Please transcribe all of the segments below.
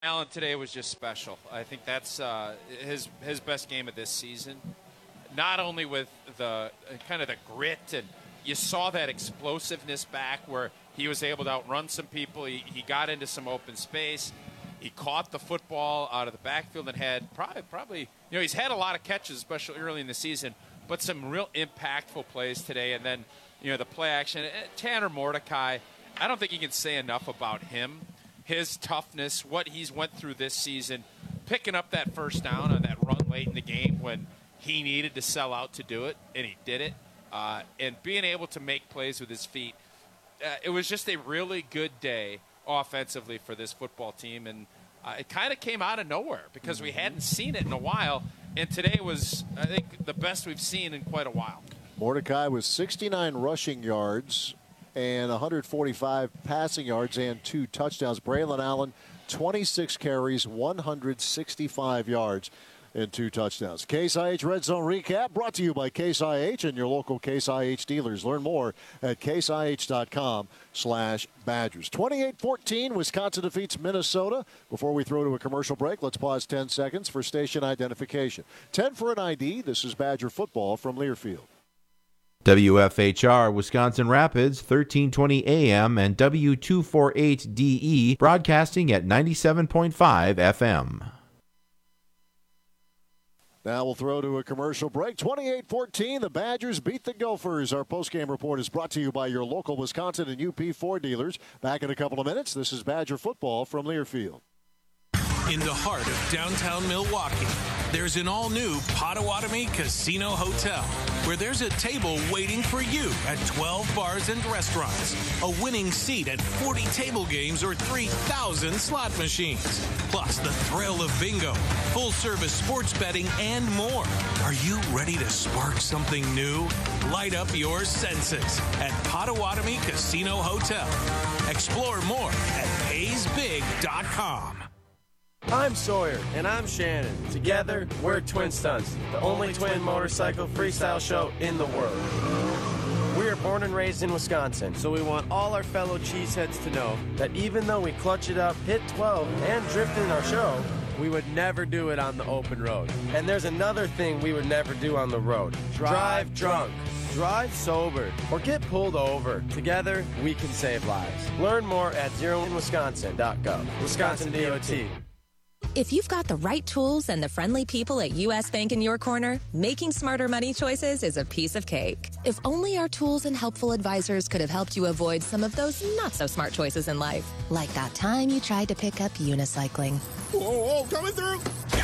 Allen today was just special. I think that's his best game of this season. Not only with the kind of the grit, and you saw that explosiveness back where he was able to outrun some people. He got into some open space. He caught the football out of the backfield and had probably he's had a lot of catches, especially early in the season, but some real impactful plays today. And then the play action. Tanner Mordecai, I don't think you can say enough about him. His toughness, what he's went through this season, picking up that first down on that run late in the game when he needed to sell out to do it, and he did it, and being able to make plays with his feet. It was just a really good day offensively for this football team, and it kind of came out of nowhere because we hadn't seen it in a while, and today was, I think, the best we've seen in quite a while. Mordecai was 69 rushing yards and 145 passing yards and 2 touchdowns. Braylon Allen, 26 carries, 165 yards and 2 touchdowns. Case IH Red Zone Recap brought to you by Case IH and your local Case IH dealers. Learn more at caseih.com/Badgers. 28-14, Wisconsin defeats Minnesota. Before we throw to a commercial break, let's pause 10 seconds for station identification. 10 for an ID. This is Badger football from Learfield. WFHR Wisconsin Rapids, 1320 AM and W248DE, broadcasting at 97.5 FM. Now we'll throw to a commercial break. 28-14, the Badgers beat the Gophers. Our postgame report is brought to you by your local Wisconsin and UP Ford dealers. Back in a couple of minutes, this is Badger football from Learfield. In the heart of downtown Milwaukee, there's an all-new Potawatomi Casino Hotel, where there's a table waiting for you at 12 bars and restaurants, a winning seat at 40 table games or 3,000 slot machines, plus the thrill of bingo, full-service sports betting, and more. Are you ready to spark something new? Light up your senses at Potawatomi Casino Hotel. Explore more at paysbig.com. I'm Sawyer. And I'm Shannon. Together, we're Twin Stunts, the only twin motorcycle freestyle show in the world. We are born and raised in Wisconsin, so we want all our fellow cheeseheads to know that even though we clutch it up, hit 12, and drift in our show, we would never do it on the open road. And there's another thing we would never do on the road. Drive drunk. Drive sober or get pulled over. Together, we can save lives. Learn more at zeroinwisconsin.gov. Wisconsin DOT. If you've got the right tools and the friendly people at U.S. Bank in your corner, making smarter money choices is a piece of cake. If only our tools and helpful advisors could have helped you avoid some of those not-so-smart choices in life. Like that time you tried to pick up unicycling. Whoa, coming through!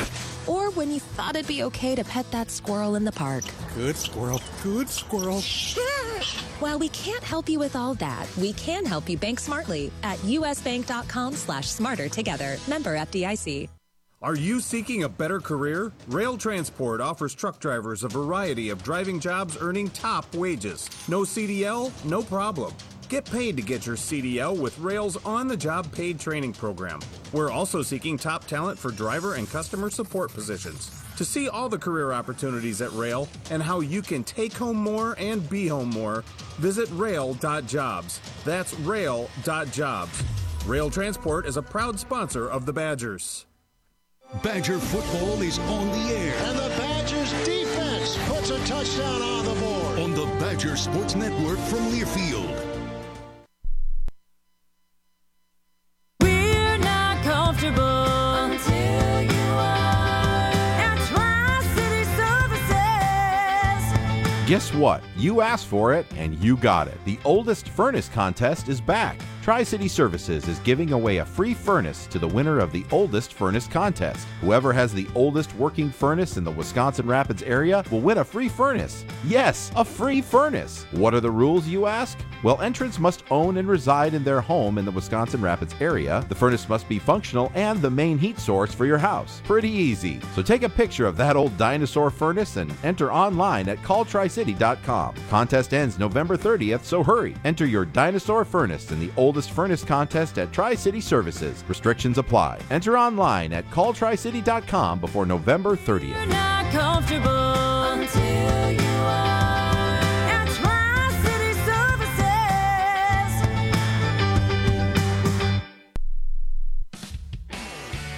Or when you thought it'd be okay to pet that squirrel in the park. Good squirrel, good squirrel. While we can't help you with all that, we can help you bank smartly at usbank.com/smarter together. Member FDIC. Are you seeking a better career? Rail Transport offers truck drivers a variety of driving jobs earning top wages. No CDL? No problem. Get paid to get your CDL with Rail's on-the-job paid training program. We're also seeking top talent for driver and customer support positions. To see all the career opportunities at Rail and how you can take home more and be home more, visit rail.jobs. That's rail.jobs. Rail Transport is a proud sponsor of the Badgers. Badger football is on the air. And the Badgers defense puts a touchdown on the board. On the Badger Sports Network from Learfield. We're not comfortable until you are at Tri-City Services. Guess what? You asked for it, and you got it. The oldest furnace contest is back. Tri-City Services is giving away a free furnace to the winner of the oldest furnace contest. Whoever has the oldest working furnace in the Wisconsin Rapids area will win a free furnace. Yes, a free furnace. What are the rules, you ask? Well, entrants must own and reside in their home in the Wisconsin Rapids area. The furnace must be functional and the main heat source for your house. Pretty easy. So take a picture of that old dinosaur furnace and enter online at calltricity.com. Contest ends November 30th, so hurry. Enter your dinosaur furnace in the oldest furnace contest at Tri-City Services. Restrictions apply. Enter online at calltricity.com before November 30th. You're not comfortable until you are at Tri-City Services.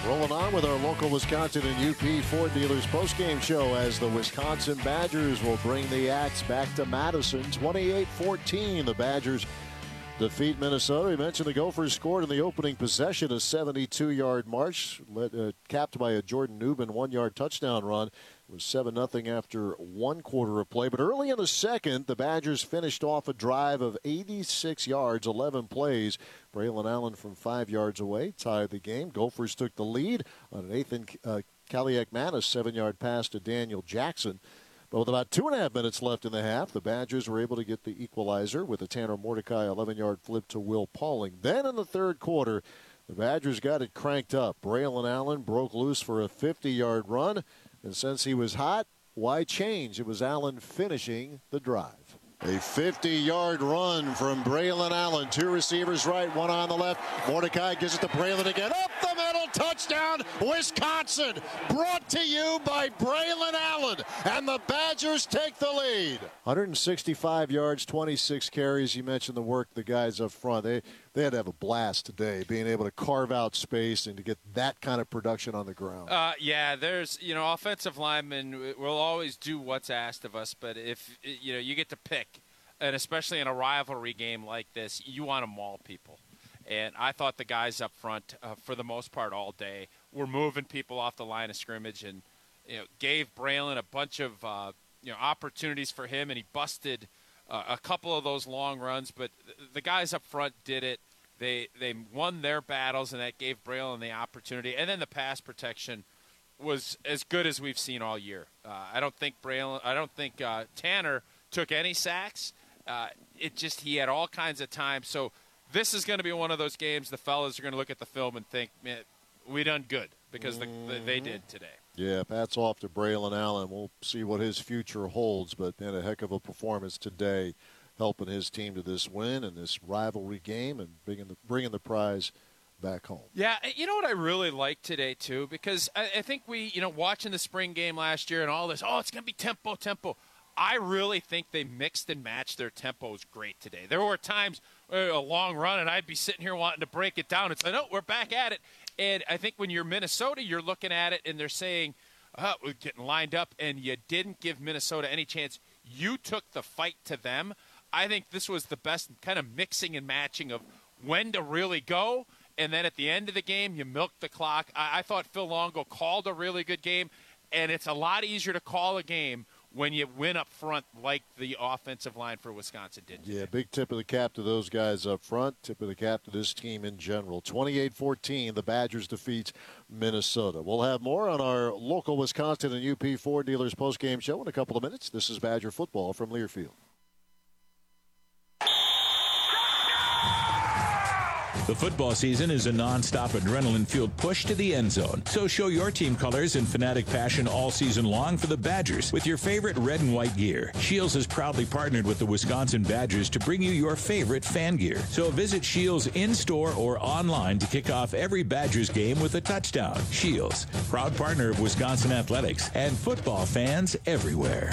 Rolling on with our local Wisconsin and UP Ford dealers postgame show as the Wisconsin Badgers will bring the Axe back to Madison. 28-14, the Badgers defeat Minnesota. We mentioned the Gophers scored in the opening possession, a 72-yard march, capped by a Jordan Newman 1-yard touchdown run. It was 7-0 after 1 quarter of play. But early in the second, the Badgers finished off a drive of 86 yards, 11 plays. Braylon Allen from 5 yards away tied the game. Gophers took the lead on an Ethan Kaliak-Manis 7-yard pass to Daniel Jackson. But with about 2.5 minutes left in the half, the Badgers were able to get the equalizer with a Tanner Mordecai 11-yard flip to Will Pauling. Then in the third quarter, the Badgers got it cranked up. Braylon Allen broke loose for a 50-yard run. And since he was hot, why change? It was Allen finishing the drive. A 50-yard run from Braylon Allen. 2 receivers right, 1 on the left. Mordecai gives it to Braylon again. Up the middle, touchdown, Wisconsin. Brought to you by Braylon Allen. And the Badgers take the lead. 165 yards, 26 carries. You mentioned the work the guys up front. They had to have a blast today, being able to carve out space and to get that kind of production on the ground. Yeah, there's, offensive linemen will always do what's asked of us, but if, you get to pick, and especially in a rivalry game like this, you want to maul people. And I thought the guys up front, for the most part all day, were moving people off the line of scrimmage and, gave Braylon a bunch of, opportunities for him, and he busted a couple of those long runs, but the guys up front did it. They won their battles, and that gave Braylon the opportunity. And then the pass protection was as good as we've seen all year. I don't think Tanner took any sacks. He had all kinds of time. So this is going to be one of those games the fellas are going to look at the film and think, man, we done good because they did today. Yeah, hats off to Braylon Allen. We'll see what his future holds, but a heck of a performance today, helping his team to this win and this rivalry game and bringing the prize back home. Yeah, you know what I really liked today, too, because I think we, watching the spring game last year and all this, it's going to be tempo. I really think they mixed and matched their tempos great today. There were times, a long run, and I'd be sitting here wanting to break it down. It's like, no, we're back at it. And I think when you're Minnesota, you're looking at it, and they're saying, we're getting lined up, and you didn't give Minnesota any chance. You took the fight to them. I think this was the best kind of mixing and matching of when to really go, and then at the end of the game, you milked the clock. I thought Phil Longo called a really good game, and it's a lot easier to call a game when you win up front like the offensive line for Wisconsin did today. Yeah, big tip of the cap to those guys up front, tip of the cap to this team in general. 28-14, the Badgers defeat Minnesota. We'll have more on our local Wisconsin and UP Ford dealers postgame show in a couple of minutes. This is Badger football from Learfield. The football season is a non-stop adrenaline-fueled push to the end zone. So show your team colors in fanatic fashion all season long for the Badgers with your favorite red and white gear. Scheels has proudly partnered with the Wisconsin Badgers to bring you your favorite fan gear. So visit Scheels in-store or online to kick off every Badgers game with a touchdown. Scheels, proud partner of Wisconsin Athletics and football fans everywhere.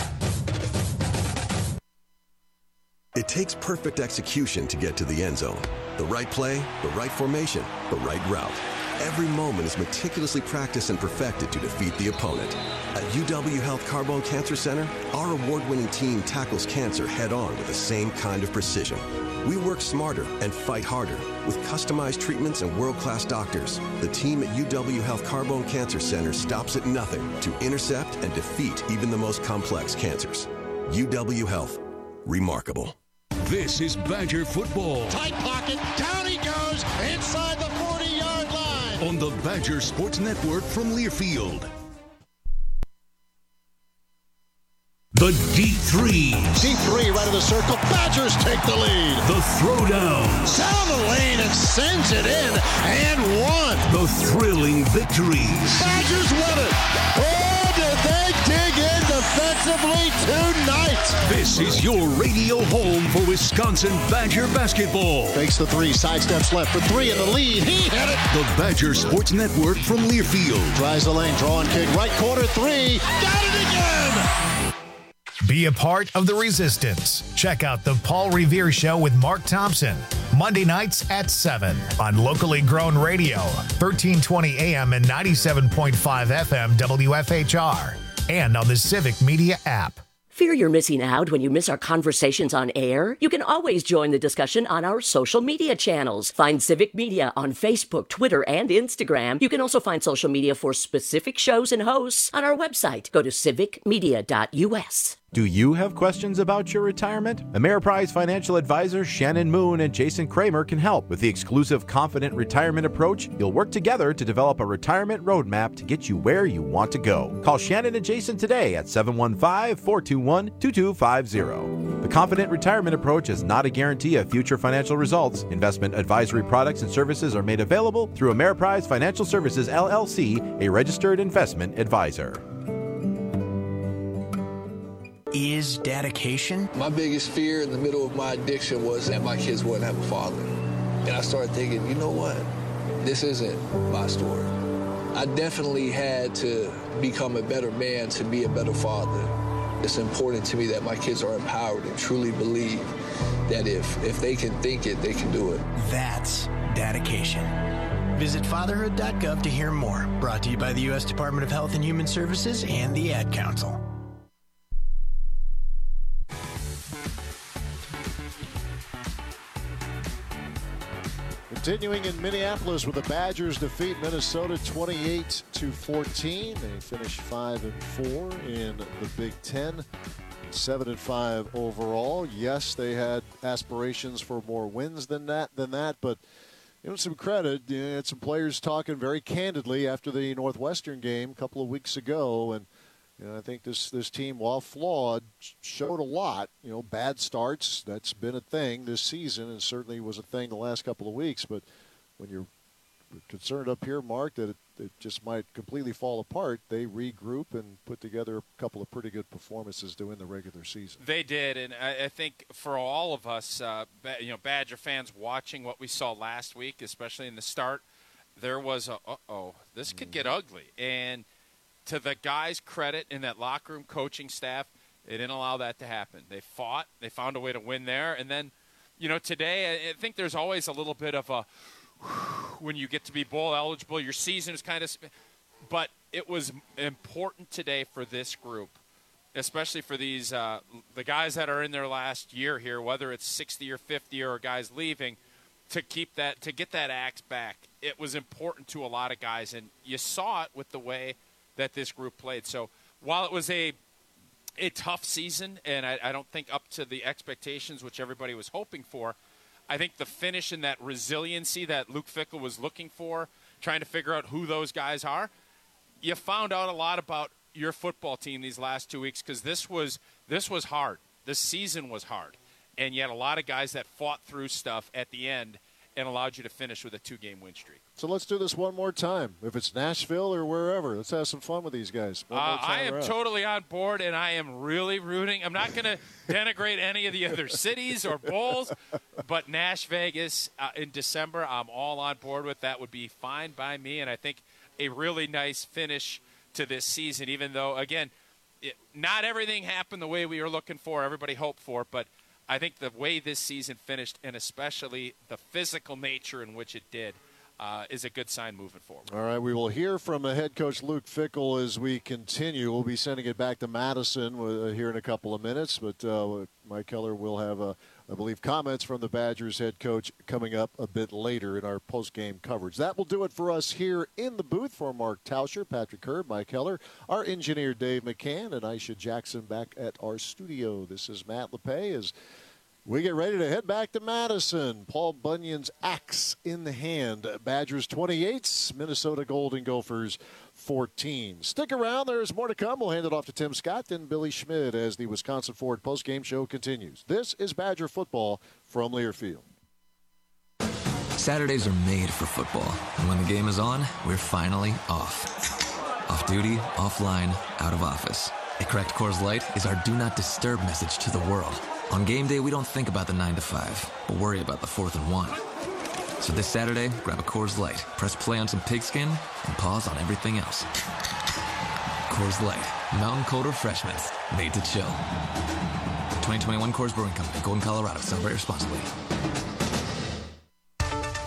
It takes perfect execution to get to the end zone. The right play, the right formation, the right route. Every moment is meticulously practiced and perfected to defeat the opponent. At UW Health Carbone Cancer Center, our award-winning team tackles cancer head-on with the same kind of precision. We work smarter and fight harder with customized treatments and world-class doctors. The team at UW Health Carbone Cancer Center stops at nothing to intercept and defeat even the most complex cancers. UW Health. Remarkable. This is Badger football. Tight pocket, down he goes, inside the 40-yard line. On the Badger Sports Network from Learfield. The deep threes. Deep three right of the circle. Badgers take the lead. The throwdowns. Down the lane and sends it in and one. The thrilling victories. Badgers win it. Oh, did they dig in defensively tonight? This is your radio home for Wisconsin Badger basketball. Fakes the three, sidesteps left for three in the lead. He hit it. The Badger Sports Network from Learfield. Tries the lane, drawing kick, right corner three. Got it again. Be a part of the resistance. Check out the Paul Revere Show with Mark Thompson. Monday nights at 7 on locally grown radio, 1320 AM and 97.5 FM WFHR, and on the Civic Media app. Fear you're missing out when you miss our conversations on air? You can always join the discussion on our social media channels. Find Civic Media on Facebook, Twitter, and Instagram. You can also find social media for specific shows and hosts on our website. Go to civicmedia.us. Do you have questions about your retirement? Ameriprise financial advisors Shannon Moon and Jason Kramer can help. With the exclusive Confident Retirement Approach, you'll work together to develop a retirement roadmap to get you where you want to go. Call Shannon and Jason today at 715-421-2250. The Confident Retirement Approach is not a guarantee of future financial results. Investment advisory products and services are made available through Ameriprise Financial Services, LLC, a registered investment advisor. Is dedication? My biggest fear in the middle of my addiction was that my kids wouldn't have a father. And I started thinking, you know what? This isn't my story. I definitely had to become a better man to be a better father. It's important to me that my kids are empowered and truly believe that if they can think it, they can do it. That's dedication. Visit fatherhood.gov to hear more. Brought to you by the U.S. Department of Health and Human Services and the Ad Council. Continuing in Minneapolis with the Badgers defeat Minnesota 28-14. They finished 5-4 in the Big Ten, 7-5 overall. Yes, they had aspirations for more wins than that, but some credit. You had some players talking very candidly after the Northwestern game a couple of weeks ago, and I think this team, while flawed, showed a lot. Bad starts, that's been a thing this season, and certainly was a thing the last couple of weeks. But when you're concerned up here, Mark, that it just might completely fall apart, they regroup and put together a couple of pretty good performances to win the regular season. They did, and I think for all of us, Badger fans watching what we saw last week, especially in the start, there was this could get ugly. And to the guys' credit in that locker room coaching staff, they didn't allow that to happen. They fought. They found a way to win there. And then, today I think there's always a little bit of a when you get to be bowl eligible, your season is kind of – but it was important today for this group, especially for these the guys that are in their last year here, whether it's 60 or 50 or guys leaving, to get that axe back. It was important to a lot of guys, and you saw it with the way – that this group played. So while it was a tough season, and I don't think up to the expectations which everybody was hoping for, I think the finish and that resiliency that Luke Fickell was looking for, trying to figure out who those guys are, you found out a lot about your football team these last 2 weeks, because this was hard. This season was hard. And you had a lot of guys that fought through stuff at the end and allowed you to finish with a 2-game win streak. So let's do this one more time. If it's Nashville or wherever, let's have some fun with these guys. I am totally on board, and I am really rooting. I'm not going to denigrate any of the other cities or bowls, but Nash Vegas in December, I'm all on board with. That would be fine by me, and I think a really nice finish to this season, even though, again, not everything happened the way we were looking for, everybody hoped for, but I think the way this season finished, and especially the physical nature in which it did, is a good sign moving forward. All right, we will hear from head coach Luke Fickell as we continue. We'll be sending it back to Madison here in a couple of minutes, but Mike Keller will have, I believe, comments from the Badgers head coach coming up a bit later in our post-game coverage. That will do it for us here in the booth. For Mark Tauscher, Patrick Hurd, Mike Keller, our engineer Dave McCann, and Aisha Jackson back at our studio. This is Matt LePay as we get ready to head back to Madison. Paul Bunyan's axe in the hand. Badgers 28, Minnesota Golden Gophers 14. Stick around. There's more to come. We'll hand it off to Tim Scott and Billy Schmidt as the Wisconsin Ford postgame show continues. This is Badger football from Learfield. Saturdays are made for football. And when the game is on, we're finally off. Off duty, offline, out of office. A cracked Coors Light is our do not disturb message to the world. On game day, we don't think about the 9 to 5, but worry about the 4th and 1. So this Saturday, grab a Coors Light, press play on some pigskin, and pause on everything else. Coors Light, mountain cold refreshment, made to chill. 2021 Coors Brewing Company, Golden, Colorado. Celebrate responsibly.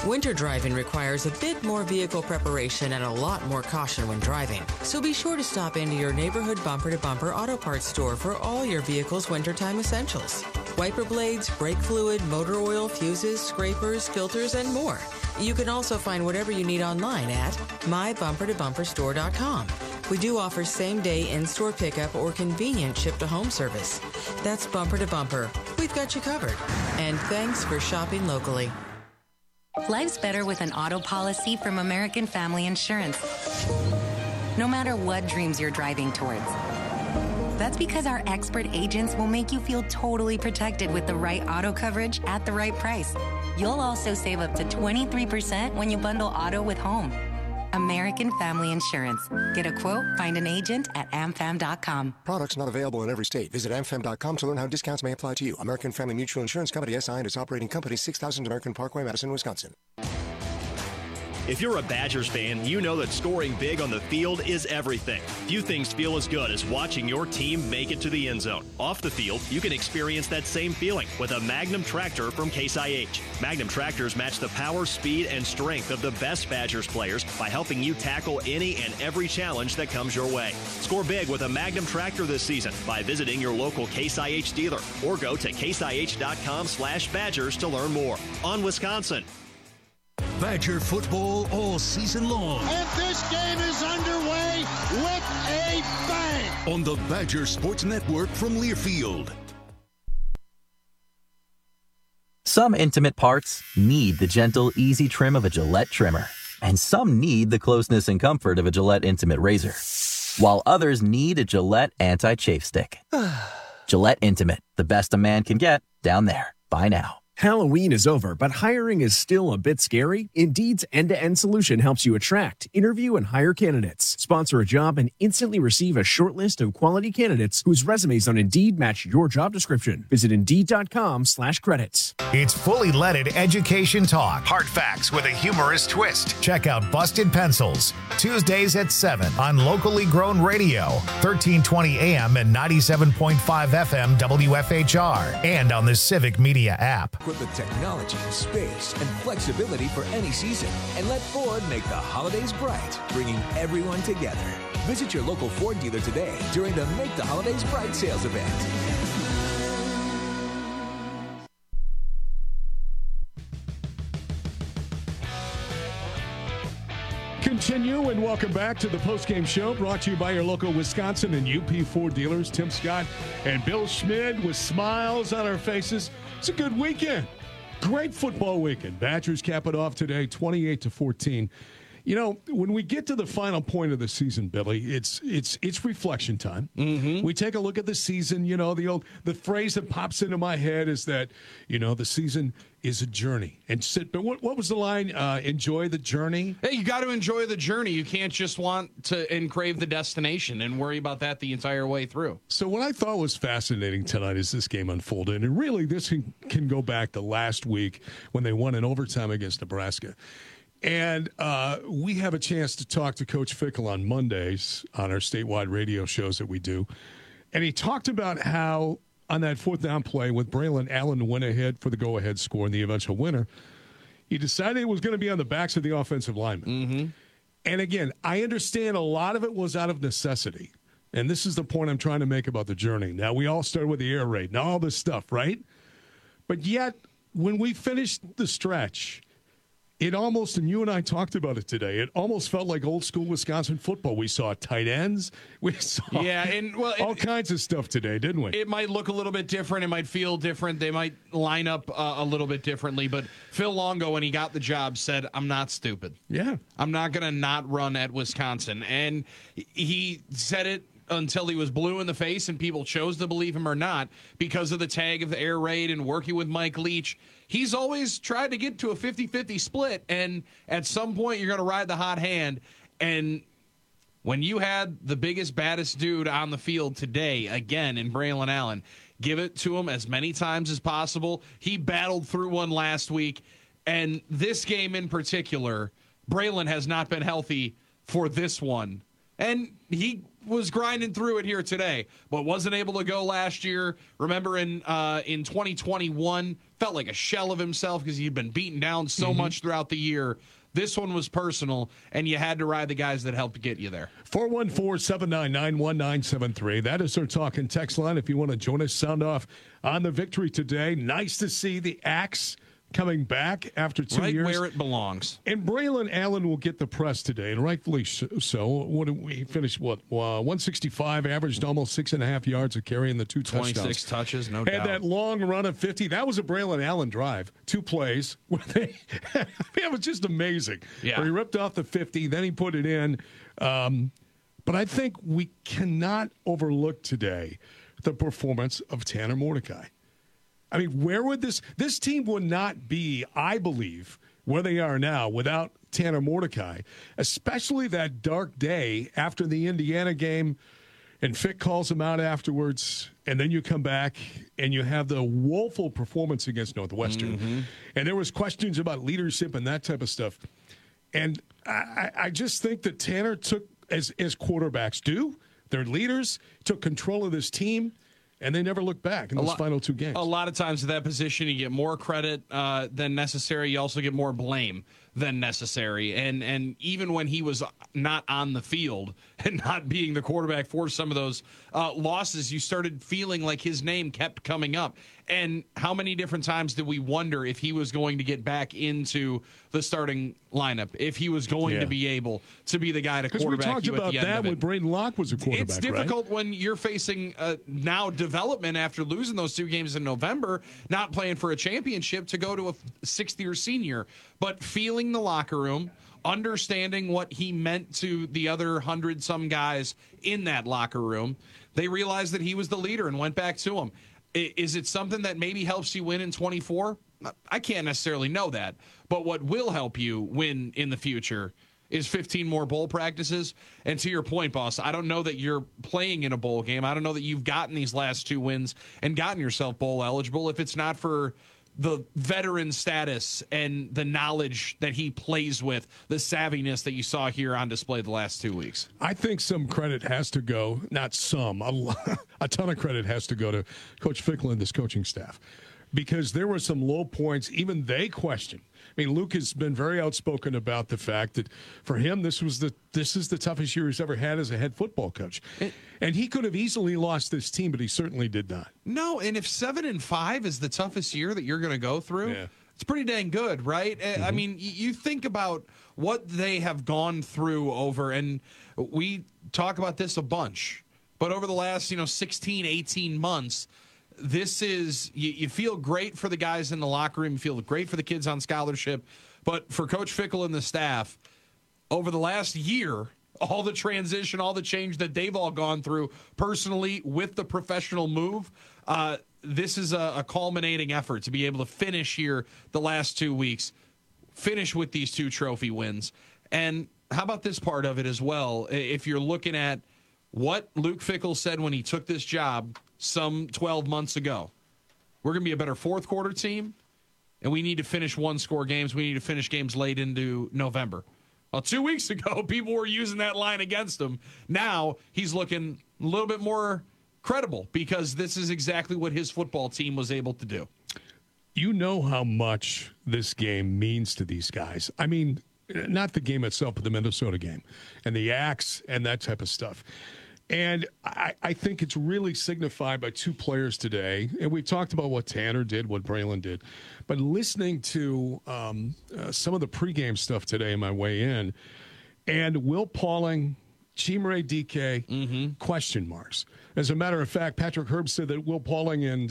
Winter driving requires a bit more vehicle preparation and a lot more caution when driving. So be sure to stop into your neighborhood bumper-to-bumper auto parts store for all your vehicle's wintertime essentials. Wiper blades, brake fluid, motor oil, fuses, scrapers, filters, and more. You can also find whatever you need online at mybumpertobumperstore.com. We do offer same-day in-store pickup or convenient ship-to-home service. That's Bumper to Bumper. We've got you covered. And thanks for shopping locally. Life's better with an auto policy from American Family Insurance. No matter what dreams you're driving towards. That's because our expert agents will make you feel totally protected with the right auto coverage at the right price. You'll also save up to 23% when you bundle auto with home. American Family Insurance. Get a quote, find an agent at amfam.com. Products not available in every state. Visit amfam.com to learn how discounts may apply to you. American Family Mutual Insurance Company, SI, and its operating company, 6000 American Parkway, Madison, Wisconsin. If you're a Badgers fan, you know that scoring big on the field is everything. Few things feel as good as watching your team make it to the end zone. Off the field, you can experience that same feeling with a Magnum tractor from Case IH. Magnum tractors match the power, speed, and strength of the best Badgers players by helping you tackle any and every challenge that comes your way. Score big with a Magnum tractor this season by visiting your local Case IH dealer or go to caseih.com/Badgers to learn more. On Wisconsin. Badger football all season long. And this game is underway with a bang. On the Badger Sports Network from Learfield. Some intimate parts need the gentle, easy trim of a Gillette trimmer. And some need the closeness and comfort of a Gillette Intimate Razor. While others need a Gillette Anti-Chafe Stick. Gillette Intimate, the best a man can get, down there. Buy now. Halloween is over, but hiring is still a bit scary. Indeed's end-to-end solution helps you attract, interview, and hire candidates. Sponsor a job and instantly receive a short list of quality candidates whose resumes on Indeed match your job description. Visit Indeed.com/credits. It's fully leaded education talk. Hard facts with a humorous twist. Check out Busted Pencils. Tuesdays at 7 on locally grown radio. 1320 AM and 97.5 FM WFHR. And on the Civic Media app. With the technology, space, and flexibility for any season. And let Ford make the holidays bright, bringing everyone together. Visit your local Ford dealer today during the Make the Holidays Bright sales event. Continue and welcome back to the postgame show brought to you by your local Wisconsin and UP Ford dealers. Tim Scott and Bill Schmid with smiles on our faces. It's a good weekend. Great football weekend. Badgers cap it off today, 28-14. You know, when we get to the final point of the season, Billy, it's reflection time. Mm-hmm. We take a look at the season. You know, the phrase that pops into my head is that, you know, the season is a journey. And but what was the line? Enjoy the journey. Hey, you got to enjoy the journey. You can't just want to and crave the destination and worry about that the entire way through. So what I thought was fascinating tonight as this game unfolded, and really this can go back to last week when they won in overtime against Nebraska. And we have a chance to talk to Coach Fickell on Mondays on our statewide radio shows that we do. And he talked about how on that fourth down play with Braylon Allen went ahead for the go-ahead score and the eventual winner, he decided it was going to be on the backs of the offensive linemen. Mm-hmm. And again, I understand a lot of it was out of necessity. And this is the point I'm trying to make about the journey. Now, we all started with the air raid and all this stuff, right? But yet, when we finished the stretch, it almost, and you and I talked about it today, it almost felt like old school Wisconsin football. We saw tight ends. We saw all kinds of stuff today, didn't we? It might look a little bit different. It might feel different. They might line up a little bit differently. But Phil Longo, when he got the job, said, I'm not stupid. Yeah. I'm not going to not run at Wisconsin. And he said it until he was blue in the face and people chose to believe him or not because of the tag of the air raid and working with Mike Leach. He's always tried to get to a 50-50 split, and at some point you're going to ride the hot hand. And when you had the biggest, baddest dude on the field today, again, in Braylon Allen, give it to him as many times as possible. He battled through one last week, and this game in particular, Braylon has not been healthy for this one. And he was grinding through it here today, but wasn't able to go last year. Remember in 2021, felt like a shell of himself because he'd been beaten down so much throughout the year. This one was personal, and you had to ride the guys that helped get you there. 414-799-1973. That is our talk and text line. If you want to join us, sound off on the victory today. Nice to see the Axe coming back after 2 years. Right where it belongs. And Braylon Allen will get the press today, and rightfully so. What did we finish? 165, averaged almost 6.5 yards a carry in the 2 touchdowns. 26 touches, no doubt. And that long run of 50, that was a Braylon Allen drive. 2 plays. It was just amazing. Yeah. Where he ripped off the 50, then he put it in. But I think we cannot overlook today the performance of Tanner Mordecai. I mean, where would this team would not be, I believe, where they are now without Tanner Mordecai, especially that dark day after the Indiana game, and Fick calls him out afterwards, and then you come back and you have the woeful performance against Northwestern. And there was questions about leadership and that type of stuff. And I just think that Tanner took, as quarterbacks do, they're leaders, took control of this team, and they never looked back in those final 2 games. A lot of times at that position, you get more credit than necessary. You also get more blame than necessary. And even when he was not on the field and not being the quarterback for some of those losses, you started feeling like his name kept coming up. And how many different times did we wonder if he was going to get back into the starting lineup, if he was going to be able to be the guy to quarterback you at the end of it? Because we talked about that when Braden Locke was a quarterback, It's difficult when you're facing now development after losing those 2 games in November, not playing for a championship, to go to a 6th-year senior. But feeling the locker room, understanding what he meant to the other 100-some guys in that locker room, they realized that he was the leader and went back to him. Is it something that maybe helps you win in 24? I can't necessarily know that. But what will help you win in the future is 15 more bowl practices. And to your point, boss, I don't know that you're playing in a bowl game. I don't know that you've gotten these last 2 wins and gotten yourself bowl eligible if it's not for the veteran status and the knowledge that he plays with, the savviness that you saw here on display the last 2 weeks. I think some credit has to go, not some, a ton of credit has to go to Coach Fickle and this coaching staff, because there were some low points. Even they questioned. I mean, Luke has been very outspoken about the fact that for him, this is the toughest year he's ever had as a head football coach. And he could have easily lost this team, but he certainly did not. No, and if 7-5 is the toughest year that you're going to go through, it's pretty dang good, right? I mean, you think about what they have gone through over, and we talk about this a bunch, but over the last, 16, 18 months, this is, you feel great for the guys in the locker room, you feel great for the kids on scholarship, but for Coach Fickle and the staff, over the last year, all the transition, all the change that they've all gone through personally with the professional move, this is a culminating effort to be able to finish here the last 2 weeks, finish with these 2 trophy wins. And how about this part of it as well? If you're looking at what Luke Fickle said when he took this job some 12 months ago, we're going to be a better fourth quarter team, and we need to finish 1-score games. We need to finish games late into November. Well, 2 weeks ago, people were using that line against him. Now he's looking a little bit more credible because this is exactly what his football team was able to do. You know how much this game means to these guys. I mean, not the game itself, but the Minnesota game and the Axe and that type of stuff. And I think it's really signified by 2 players today. And we talked about what Tanner did, what Braylon did. But listening to some of the pregame stuff today on my way in, and Will Pauling, Chimere Dike, question marks. As a matter of fact, Patrick Herb said that Will Pauling and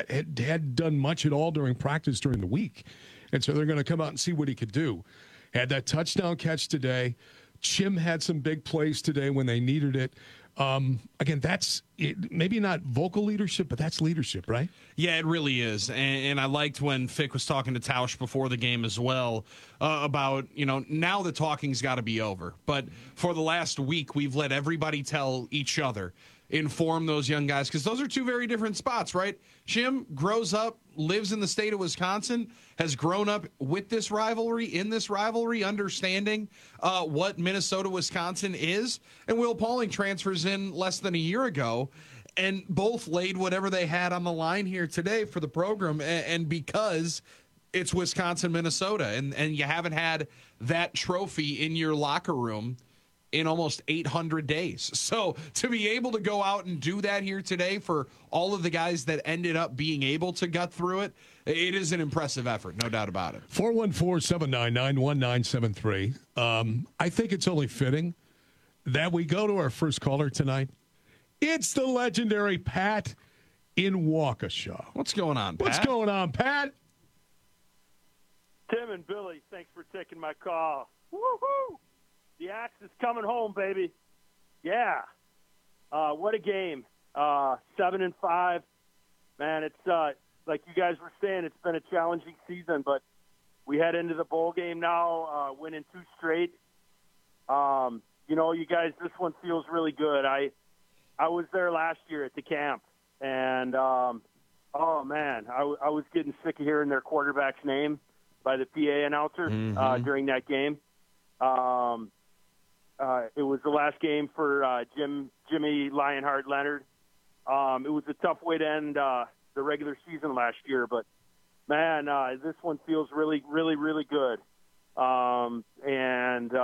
had done much at all during practice during the week. And so they're going to come out and see what he could do. Had that touchdown catch today. Chim had some big plays today when they needed it. Again, that's maybe not vocal leadership, but that's leadership, right? Yeah, it really is. And I liked when Fick was talking to Tausch before the game as well about, now the talking's got to be over. But for the last week, we've let everybody tell each other, inform those young guys, because those are two very different spots, right? Jim grows up, lives in the state of Wisconsin, has grown up with this rivalry, understanding what Minnesota-Wisconsin is. And Will Pauling transfers in less than a year ago, and both laid whatever they had on the line here today for the program. And because it's Wisconsin, Minnesota, and you haven't had that trophy in your locker room in almost 800 days. So to be able to go out and do that here today for all of the guys that ended up being able to gut through it, it is an impressive effort, no doubt about it. 414-799-1973. I think it's only fitting that we go to our first caller tonight. It's the legendary Pat in Waukesha. What's going on, Pat? What's going on, Pat? Tim and Billy, thanks for taking my call. Woo-hoo! The Axe is coming home, baby. Yeah. What a game. 7-5. Man, it's like you guys were saying, it's been a challenging season, but we head into the bowl game now, winning 2 straight. You guys, this one feels really good. I was there last year at the camp, and, oh, man, I was getting sick of hearing their quarterback's name by the PA announcer during that game. It was the last game for Jimmy Lionheart Leonard. It was a tough way to end the regular season last year, but, man, this one feels really, really, really good. And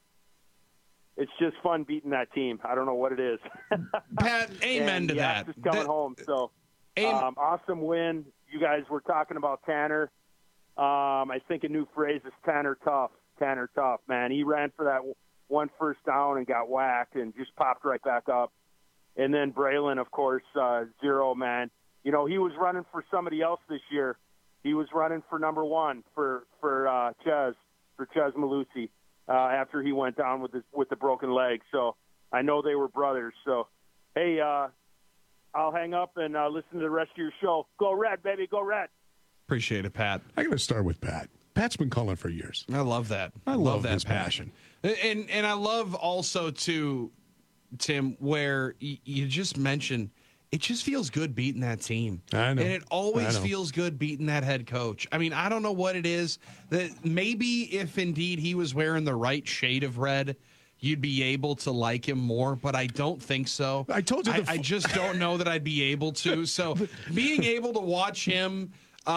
it's just fun beating that team. I don't know what it is. Pat, amen to that. Just coming home. So, awesome win. You guys were talking about Tanner. I think a new phrase is Tanner Tough. Tanner Tough, man. He ran for that one first down and got whacked and just popped right back up. And then Braylon, of course, 0, man. He was running for somebody else this year. He was running for number 1 for Ches Malusi after he went down with the broken leg. So I know they were brothers. So, hey, I'll hang up and listen to the rest of your show. Go Red, baby, go Red. Appreciate it, Pat. I'm going to start with Pat. Pat's been calling for years. I love that. I love that his passion. And I love also, too, Tim, where you just mentioned it just feels good beating that team. I know. And it always feels good beating that head coach. I mean, I don't know what it is. That maybe if indeed he was wearing the right shade of red, you'd be able to like him more, but I don't think so. I told you. I just don't know that I'd be able to. So being able to watch him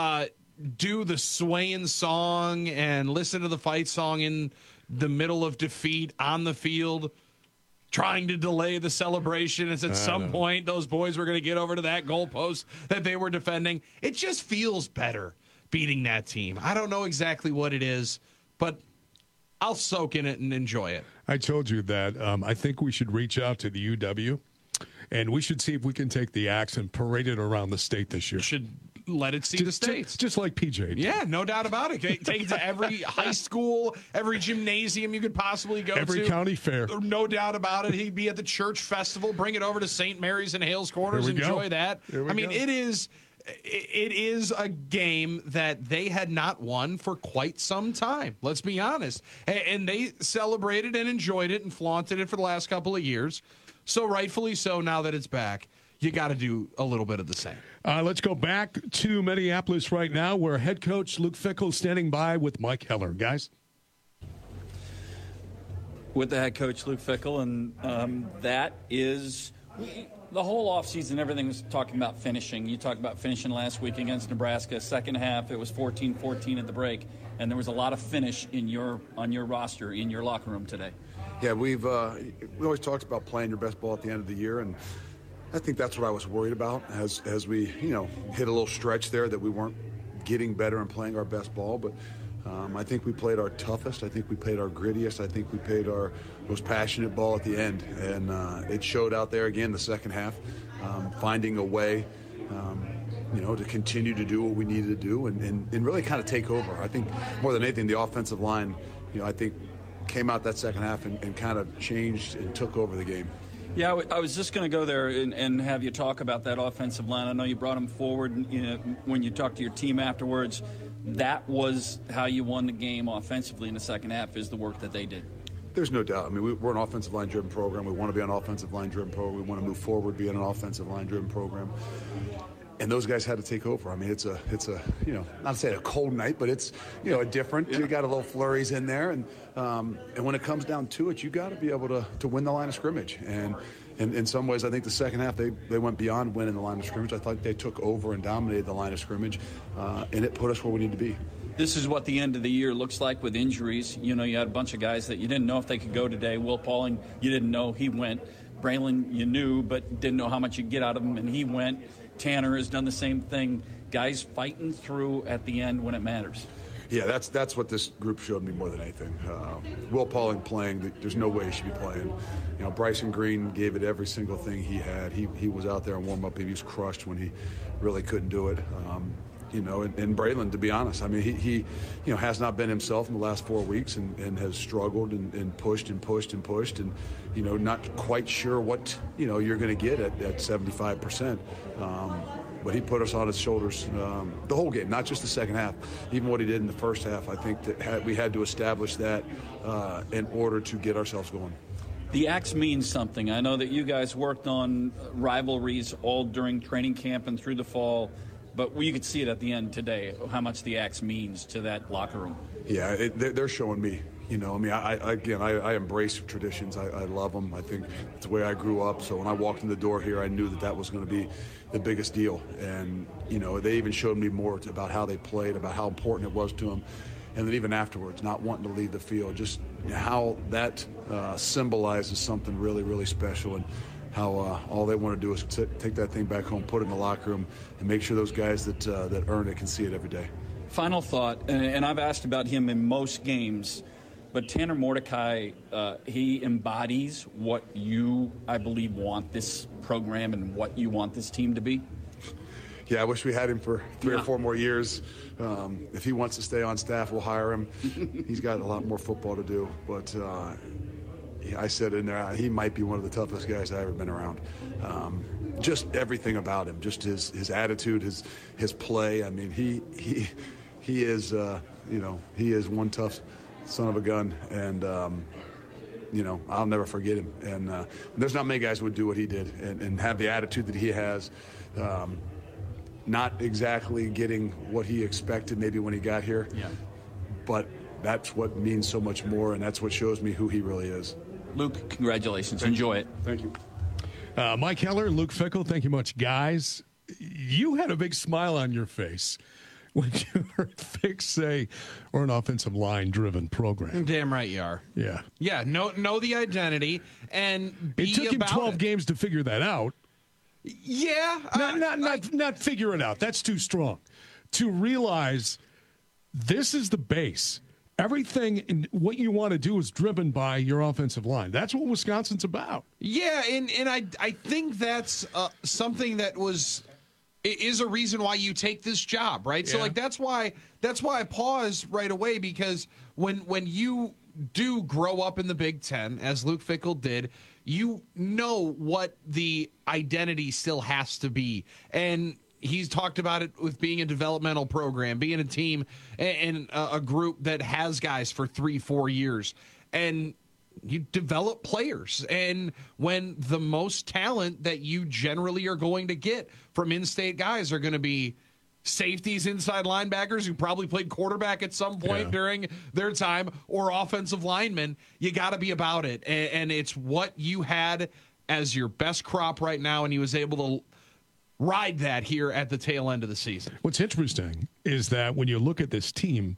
do the swaying song and listen to the fight song in the middle of defeat on the field, trying to delay the celebration as at some point those boys were going to get over to that goalpost that they were defending. It just feels better beating that team. I don't know exactly what it is, but I'll soak in it and enjoy it. I told you that I think we should reach out to the UW, and we should see if we can take the Axe and parade it around the state this year. Should let it see the states. Just like PJ did. Yeah, no doubt about it. Take it to every high school, every gymnasium you could possibly go to. Every county fair. No doubt about it. He'd be at the church festival. Bring it over to St. Mary's and Hales Corners. Enjoy that. I mean, it is a game that they had not won for quite some time. Let's be honest. And they celebrated and enjoyed it and flaunted it for the last couple of years. So rightfully so, now that it's back, you got to do a little bit of the same. Let's go back to Minneapolis right now, where head coach Luke Fickell is standing by with Mike Heller. Guys? With the head coach Luke Fickell, and that is the whole offseason, everything was talking about finishing. You talked about finishing last week against Nebraska. Second half, it was 14-14 at the break, and there was a lot of finish on your roster, in your locker room today. Yeah, we always talked about playing your best ball at the end of the year, and I think that's what I was worried about as we, hit a little stretch there that we weren't getting better and playing our best ball. But I think we played our toughest. I think we played our grittiest. I think we played our most passionate ball at the end. And it showed out there again the second half, finding a way, to continue to do what we needed to do and really kind of take over. I think more than anything, the offensive line, I think came out that second half and kind of changed and took over the game. Yeah, I was just going to go there and have you talk about that offensive line. I know you brought them forward when you talked to your team afterwards. That was how you won the game offensively in the second half, is the work that they did. There's no doubt. I mean, we're an offensive line-driven program. We want to be an offensive line-driven program. We want to move forward, be an offensive line-driven program. And those guys had to take over. I mean, it's a not to say a cold night, but it's, a different. You got a little flurries in there, and when it comes down to it, you got to be able to win the line of scrimmage. And in some ways, I think the second half they went beyond winning the line of scrimmage. I thought they took over and dominated the line of scrimmage, and it put us where we need to be. This is what the end of the year looks like with injuries. You had a bunch of guys that you didn't know if they could go today. Will Pauling, you didn't know he went. Braylon, you knew, but didn't know how much you'd get out of him, and he went. Tanner has done the same thing. Guys fighting through at the end when it matters. Yeah, that's what this group showed me more than anything. Will Pauling playing, there's no way he should be playing. Bryson Green gave it every single thing he had. He was out there and warm up. He was crushed when he really couldn't do it. And Braylon, to be honest, I mean, he has not been himself in the last 4 weeks and has struggled and pushed and pushed and pushed and, not quite sure what, you're going to get at 75%. But he put us on his shoulders the whole game, not just the second half. Even what he did in the first half, I think that we had to establish that in order to get ourselves going. The axe means something. I know that you guys worked on rivalries all during training camp and through the fall, but you could see it at the end today, how much the axe means to that locker room. Yeah, they're showing me. I embrace traditions. I love them. I think it's the way I grew up. So when I walked in the door here, I knew that was going to be the biggest deal. And, they even showed me more about how they played, about how important it was to them. And then even afterwards, not wanting to leave the field, just how that symbolizes something really, really special. And how all they want to do is take that thing back home, put it in the locker room, and make sure those guys that earn it can see it every day. Final thought, and I've asked about him in most games, but Tanner Mordecai, he embodies what you, I believe, want this program and what you want this team to be. Yeah, I wish we had him for 3 or 4 more years. If he wants to stay on staff, we'll hire him. He's got a lot more football to do, but I said in there, he might be one of the toughest guys I've ever been around. Just everything about him, just his attitude, his play. I mean, he is he is one tough son of a gun, and I'll never forget him. And there's not many guys who would do what he did and have the attitude that he has. Not exactly getting what he expected maybe when he got here, but that's what means so much more, and that's what shows me who he really is. Luke, congratulations. Enjoy it. Thank you. Mike Heller and Luke Fickell, thank you much, guys. You had a big smile on your face when you heard Fick say we're an offensive line-driven program. Damn right you are. Yeah. Yeah, know the identity and be it took him 12 it. games to figure that out. Yeah. Not figure it out. That's too strong. To realize this is the base. Everything in what you want to do is driven by your offensive line. That's what Wisconsin's about. Yeah, and I think that's something that is a reason why you take this job, right? Yeah. So that's why I paused right away, because when you do grow up in the Big Ten, as Luke Fickell did, you know what the identity still has to be. And he's talked about it with being a developmental program, being a team and a group that has guys for 3-4 years. And you develop players. And when the most talent that you generally are going to get from in-state guys are going to be safeties, inside linebackers who probably played quarterback at some point during their time, or offensive linemen, you got to be about it. And it's what you had as your best crop right now, and he was able to ride that here at the tail end of the season. What's interesting is that when you look at this team,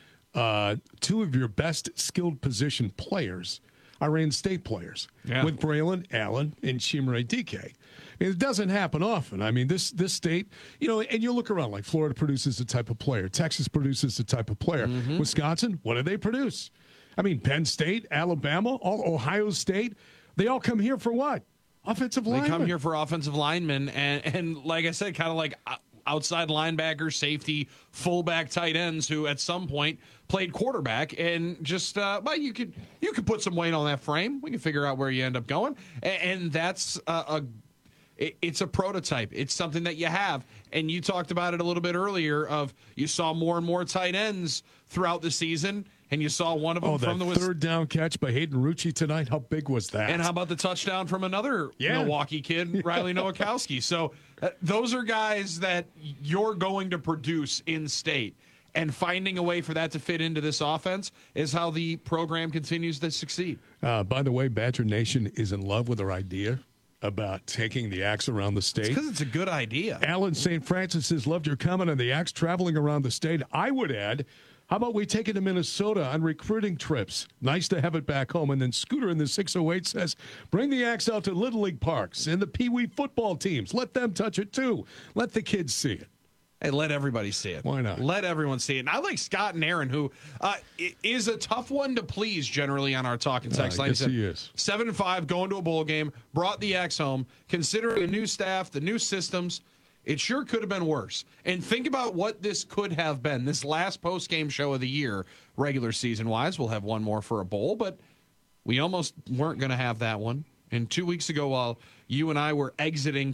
2 of your best skilled position players are in-state players, with Braylon Allen and Chimere Dike. It doesn't happen often. I mean, this state, and you look around, like Florida produces the type of player. Texas produces the type of player. Mm-hmm. Wisconsin, what do they produce? I mean, Penn State, Alabama, Ohio State, they all come here for what? Offensive linemen. They come here for offensive linemen, and like I said, kind of like outside linebackers, safety, fullback, tight ends who at some point played quarterback, and just you could put some weight on that frame. We can figure out where you end up going, and that's it's a prototype. It's something that you have, and you talked about it a little bit earlier. Of you saw more and more tight ends throughout the season. and you saw one of them from the third down catch by Hayden Rucci tonight. How big was that? And how about the touchdown from another Milwaukee kid, Riley Nowakowski? So those are guys that you're going to produce in state. And finding a way for that to fit into this offense is how the program continues to succeed. By the way, Badger Nation is in love with our idea about taking the Axe around the state. Because it's a good idea. Alan St. Francis has loved your comment on the Axe traveling around the state. I would add, how about we take it to Minnesota on recruiting trips? Nice to have it back home. And then Scooter in the 608 says, bring the Axe out to Little League parks and the Pee Wee football teams. Let them touch it too. Let the kids see it. Hey, let everybody see it. Why not? Let everyone see it. And I like Scott and Aaron, who is a tough one to please generally on our talk and text line. Yes, he is. 7-5, going to a bowl game, brought the Axe home. Considering the new staff, the new systems, it sure could have been worse. And think about what this could have been. This last post-game show of the year, regular season-wise, we'll have one more for a bowl, but we almost weren't going to have that one. And 2 weeks ago, while you and I were exiting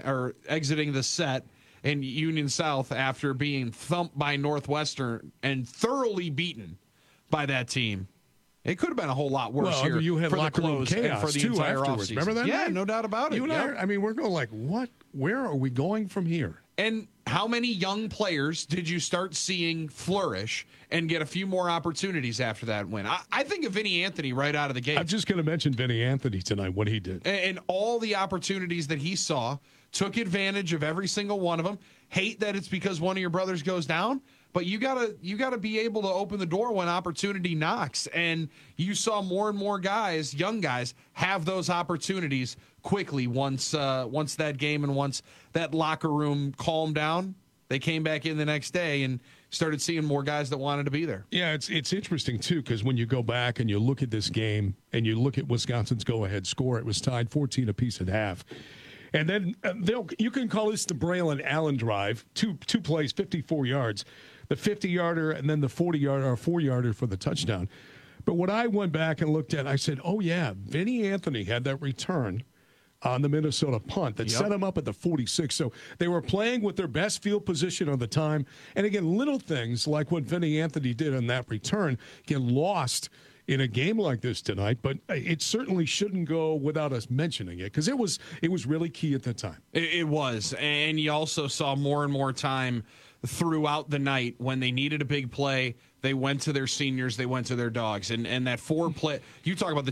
the set in Union South after being thumped by Northwestern and thoroughly beaten by that team, it could have been a whole lot worse here you had for the locker room close and chaos for the too entire afterwards. offseason. Remember that? Yeah, night? no doubt about it. You and I mean, we're going like, what? Where are we going from here? And how many young players did you start seeing flourish and get a few more opportunities after that win? I think of Vinny Anthony right out of the gate. I'm just going to mention Vinny Anthony tonight, what he did. And all the opportunities that he saw, took advantage of every single one of them. Hate that it's because one of your brothers goes down, but you gotta be able to open the door when opportunity knocks. And you saw more and more guys, young guys, have those opportunities quickly once that game and once that locker room calmed down. They came back in the next day and started seeing more guys that wanted to be there. Yeah, it's interesting, too, because when you go back and you look at this game and you look at Wisconsin's go-ahead score, it was tied 14 apiece at half. And then you can call this the Braylon Allen drive, two plays, 54 yards, the 50-yarder and then the 40-yarder or 4-yarder for the touchdown. But when I went back and looked at it, I said, oh, yeah, Vinny Anthony had that return on the Minnesota punt that set him up at the 46. So they were playing with their best field position on the time. And, again, little things like what Vinny Anthony did on that return get lost in a game like this tonight, but it certainly shouldn't go without us mentioning it because it was really key at the time. It was, and you also saw more and more time throughout the night when they needed a big play. They went to their seniors, they went to their dogs, and that 4-play. You talk about the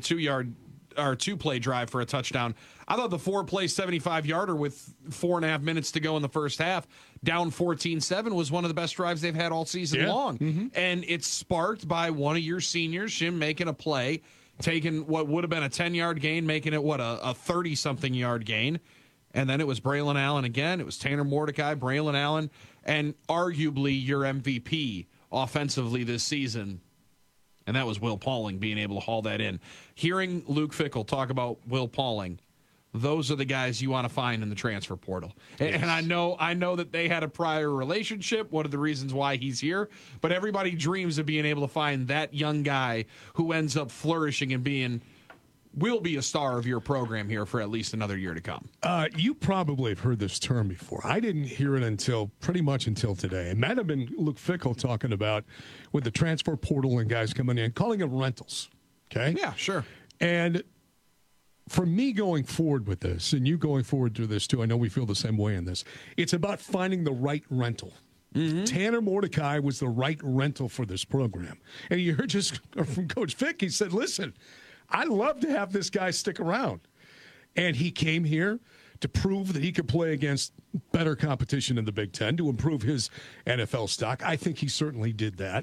2-play drive for a touchdown. I thought the 4-play 75-yarder with 4.5 minutes to go in the first half, down 14-7, was one of the best drives they've had all season long. Mm-hmm. And it's sparked by one of your seniors, Jim, making a play, taking what would have been a 10-yard gain, making it, a 30-something yard gain. And then it was Braylon Allen again. It was Tanner Mordecai, Braylon Allen, and arguably your MVP offensively this season. And that was Will Pauling being able to haul that in. Hearing Luke Fickell talk about Will Pauling, those are the guys you want to find in the transfer portal. Yes. And I know that they had a prior relationship, one of the reasons why he's here, but everybody dreams of being able to find that young guy who ends up flourishing and will be a star of your program here for at least another year to come. You probably have heard this term before. I didn't hear it pretty much until today. It might have been Luke Fickell talking about with the transfer portal and guys coming in, calling them rentals. Okay? Yeah, sure. And for me going forward with this, and you going forward to this too, I know we feel the same way in this, it's about finding the right rental. Mm-hmm. Tanner Mordecai was the right rental for this program. And you heard just from Coach Fick, he said, listen, I'd love to have this guy stick around. And he came here to prove that he could play against better competition in the Big Ten, to improve his NFL stock. I think he certainly did that.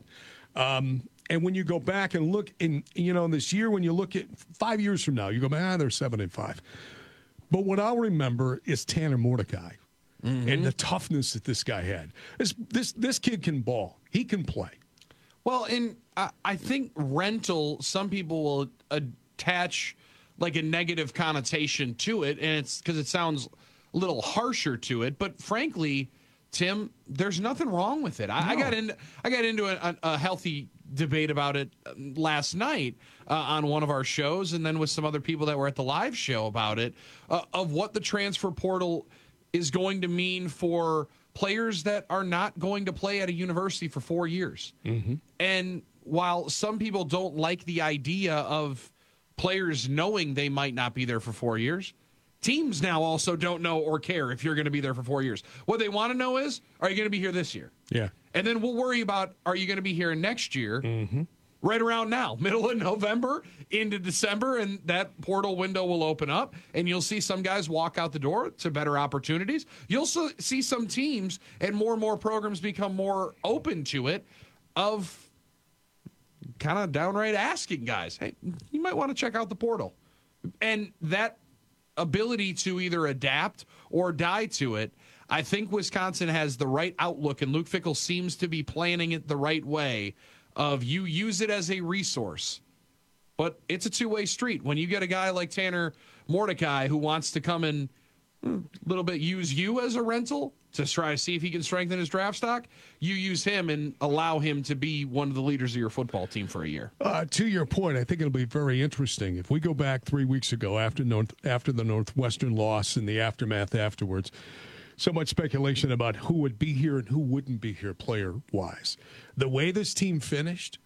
And when you go back and look in this year, when you look at 5 years from now, you go, they're 7-5. But what I'll remember is Tanner Mordecai and the toughness that this guy had. This kid can ball. He can play. Well, and I think rental, some people will attach like a negative connotation to it, and it's because it sounds a little harsher to it. But frankly, Tim, there's nothing wrong with it. I got into a healthy debate about it last night on one of our shows, and then with some other people that were at the live show about it, of what the transfer portal is going to mean for players that are not going to play at a university for 4 years. Mm-hmm. And while some people don't like the idea of players knowing they might not be there for 4 years, teams now also don't know or care if you're going to be there for 4 years. What they want to know is, are you going to be here this year? Yeah. And then we'll worry about, are you going to be here next year? Right around now, middle of November into December, and that portal window will open up, and you'll see some guys walk out the door to better opportunities. You'll see some teams and more programs become more open to it, of kind of downright asking guys, hey, you might want to check out the portal. And that ability to either adapt or die to it, I think Wisconsin has the right outlook, and Luke Fickell seems to be planning it the right way. Of you use it as a resource, but it's a two-way street. When you get a guy like Tanner Mordecai who wants to come and a little bit use you as a rental to try to see if he can strengthen his draft stock, you use him and allow him to be one of the leaders of your football team for a year. To your point, I think it'll be very interesting. If we go back 3 weeks ago after the Northwestern loss and the aftermath afterwards, so much speculation about who would be here and who wouldn't be here player-wise. The way this team finished,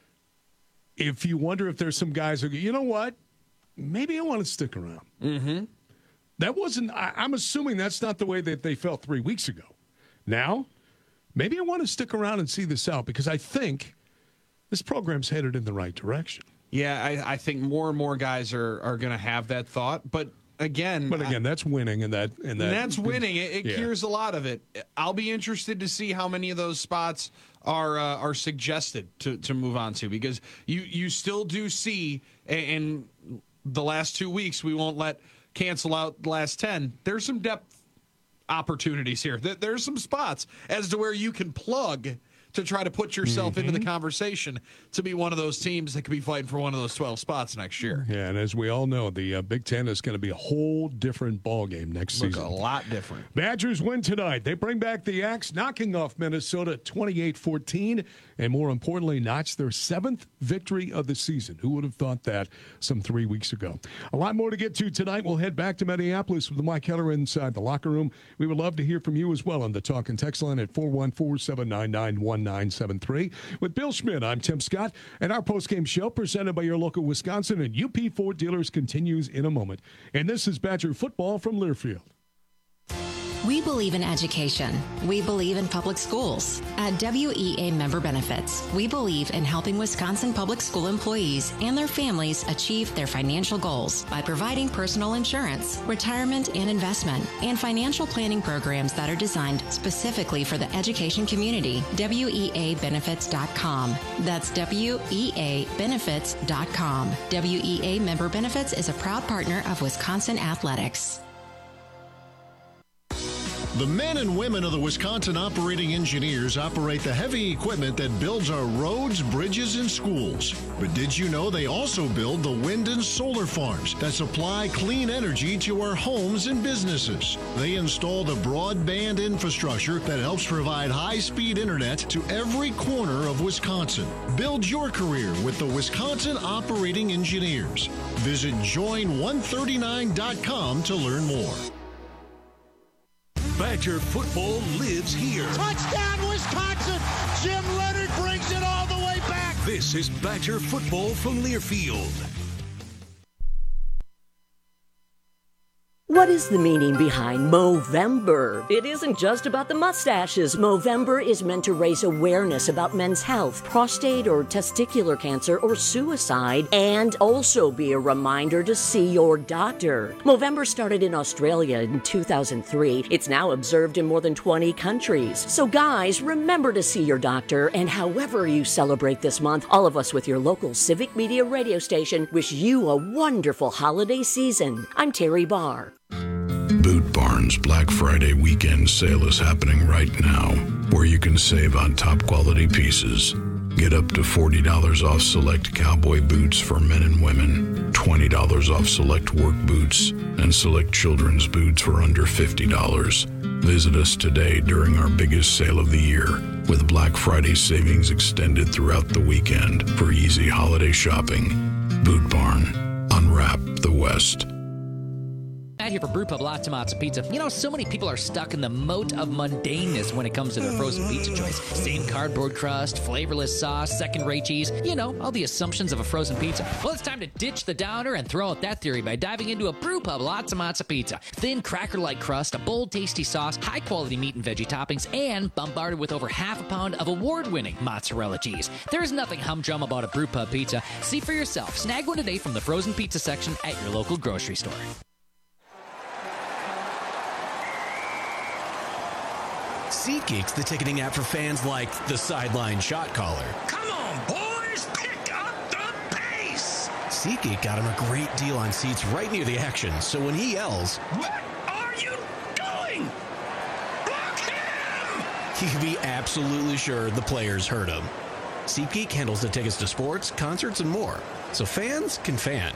if you wonder if there's some guys who go, you know what, maybe I want to stick around. That wasn't, I'm assuming that's not the way that they felt 3 weeks ago. Now, maybe I want to stick around and see this out because I think this program's headed in the right direction. Yeah, I think more and more guys are going to have that thought, but again, that's winning, and that's winning. It cures a lot of it. I'll be interested to see how many of those spots are suggested to move on to, because you still do see in the last 2 weeks, we won't let cancel out the last 10. There's some depth opportunities here. There's some spots as to where you can plug to try to put yourself into the conversation to be one of those teams that could be fighting for one of those 12 spots next year. Yeah, and as we all know, the Big Ten is going to be a whole different ballgame next season. A lot different. Badgers win tonight. They bring back the Axe, knocking off Minnesota 28-14, and more importantly, notch their 7th victory of the season. Who would have thought that some 3 weeks ago? A lot more to get to tonight. We'll head back to Minneapolis with Mike Heller inside the locker room. We would love to hear from you as well on the Talk and Text line at 414-799-1973. With Bill Schmidt, I'm Tim Scott, and our postgame show presented by your local Wisconsin and UP Ford dealers continues in a moment. And this is Badger football from Learfield. We believe in education. We believe in public schools. At WEA Member Benefits, we believe in helping Wisconsin public school employees and their families achieve their financial goals by providing personal insurance, retirement and investment, and financial planning programs that are designed specifically for the education community. WEAbenefits.com. That's WEAbenefits.com. WEA Member Benefits is a proud partner of Wisconsin Athletics. The men and women of the Wisconsin Operating Engineers operate the heavy equipment that builds our roads, bridges, and schools. But did you know they also build the wind and solar farms that supply clean energy to our homes and businesses? They install the broadband infrastructure that helps provide high-speed internet to every corner of Wisconsin. Build your career with the Wisconsin Operating Engineers. Visit join139.com to learn more. Badger football lives here. Touchdown, Wisconsin! Jim Leonard brings it all the way back. This is Badger football from Learfield. What is the meaning behind Movember? It isn't just about the mustaches. Movember is meant to raise awareness about men's health, prostate or testicular cancer, or suicide, and also be a reminder to see your doctor. Movember started in Australia in 2003. It's now observed in more than 20 countries. So guys, remember to see your doctor, and however you celebrate this month, all of us with your local Civic Media radio station wish you a wonderful holiday season. I'm Terry Barr. Boot Barn's Black Friday weekend sale is happening right now, where you can save on top quality pieces. Get up to $40 off select cowboy boots for men and women, $20 off select work boots, and select children's boots for under $50. Visit us today during our biggest sale of the year, with Black Friday savings extended throughout the weekend for easy holiday shopping. Boot Barn. Unwrap the West. Matt here for Brewpub Lots of Matzo Pizza. You know, so many people are stuck in the moat of mundaneness when it comes to their frozen pizza choice. Same cardboard crust, flavorless sauce, second-rate cheese. You know, all the assumptions of a frozen pizza. Well, it's time to ditch the downer and throw out that theory by diving into a Brewpub Lots of Matzo Pizza. Thin, cracker-like crust, a bold, tasty sauce, high-quality meat and veggie toppings, and bombarded with over half a pound of award-winning mozzarella cheese. There is nothing humdrum about a Brewpub pizza. See for yourself. Snag one today from the frozen pizza section at your local grocery store. SeatGeek's the ticketing app for fans like the sideline shot caller. Come on, boys, pick up the pace! SeatGeek got him a great deal on seats right near the action, so when he yells, "What are you doing? Block him!" he can be absolutely sure the players heard him. SeatGeek handles the tickets to sports, concerts, and more, so fans can fan.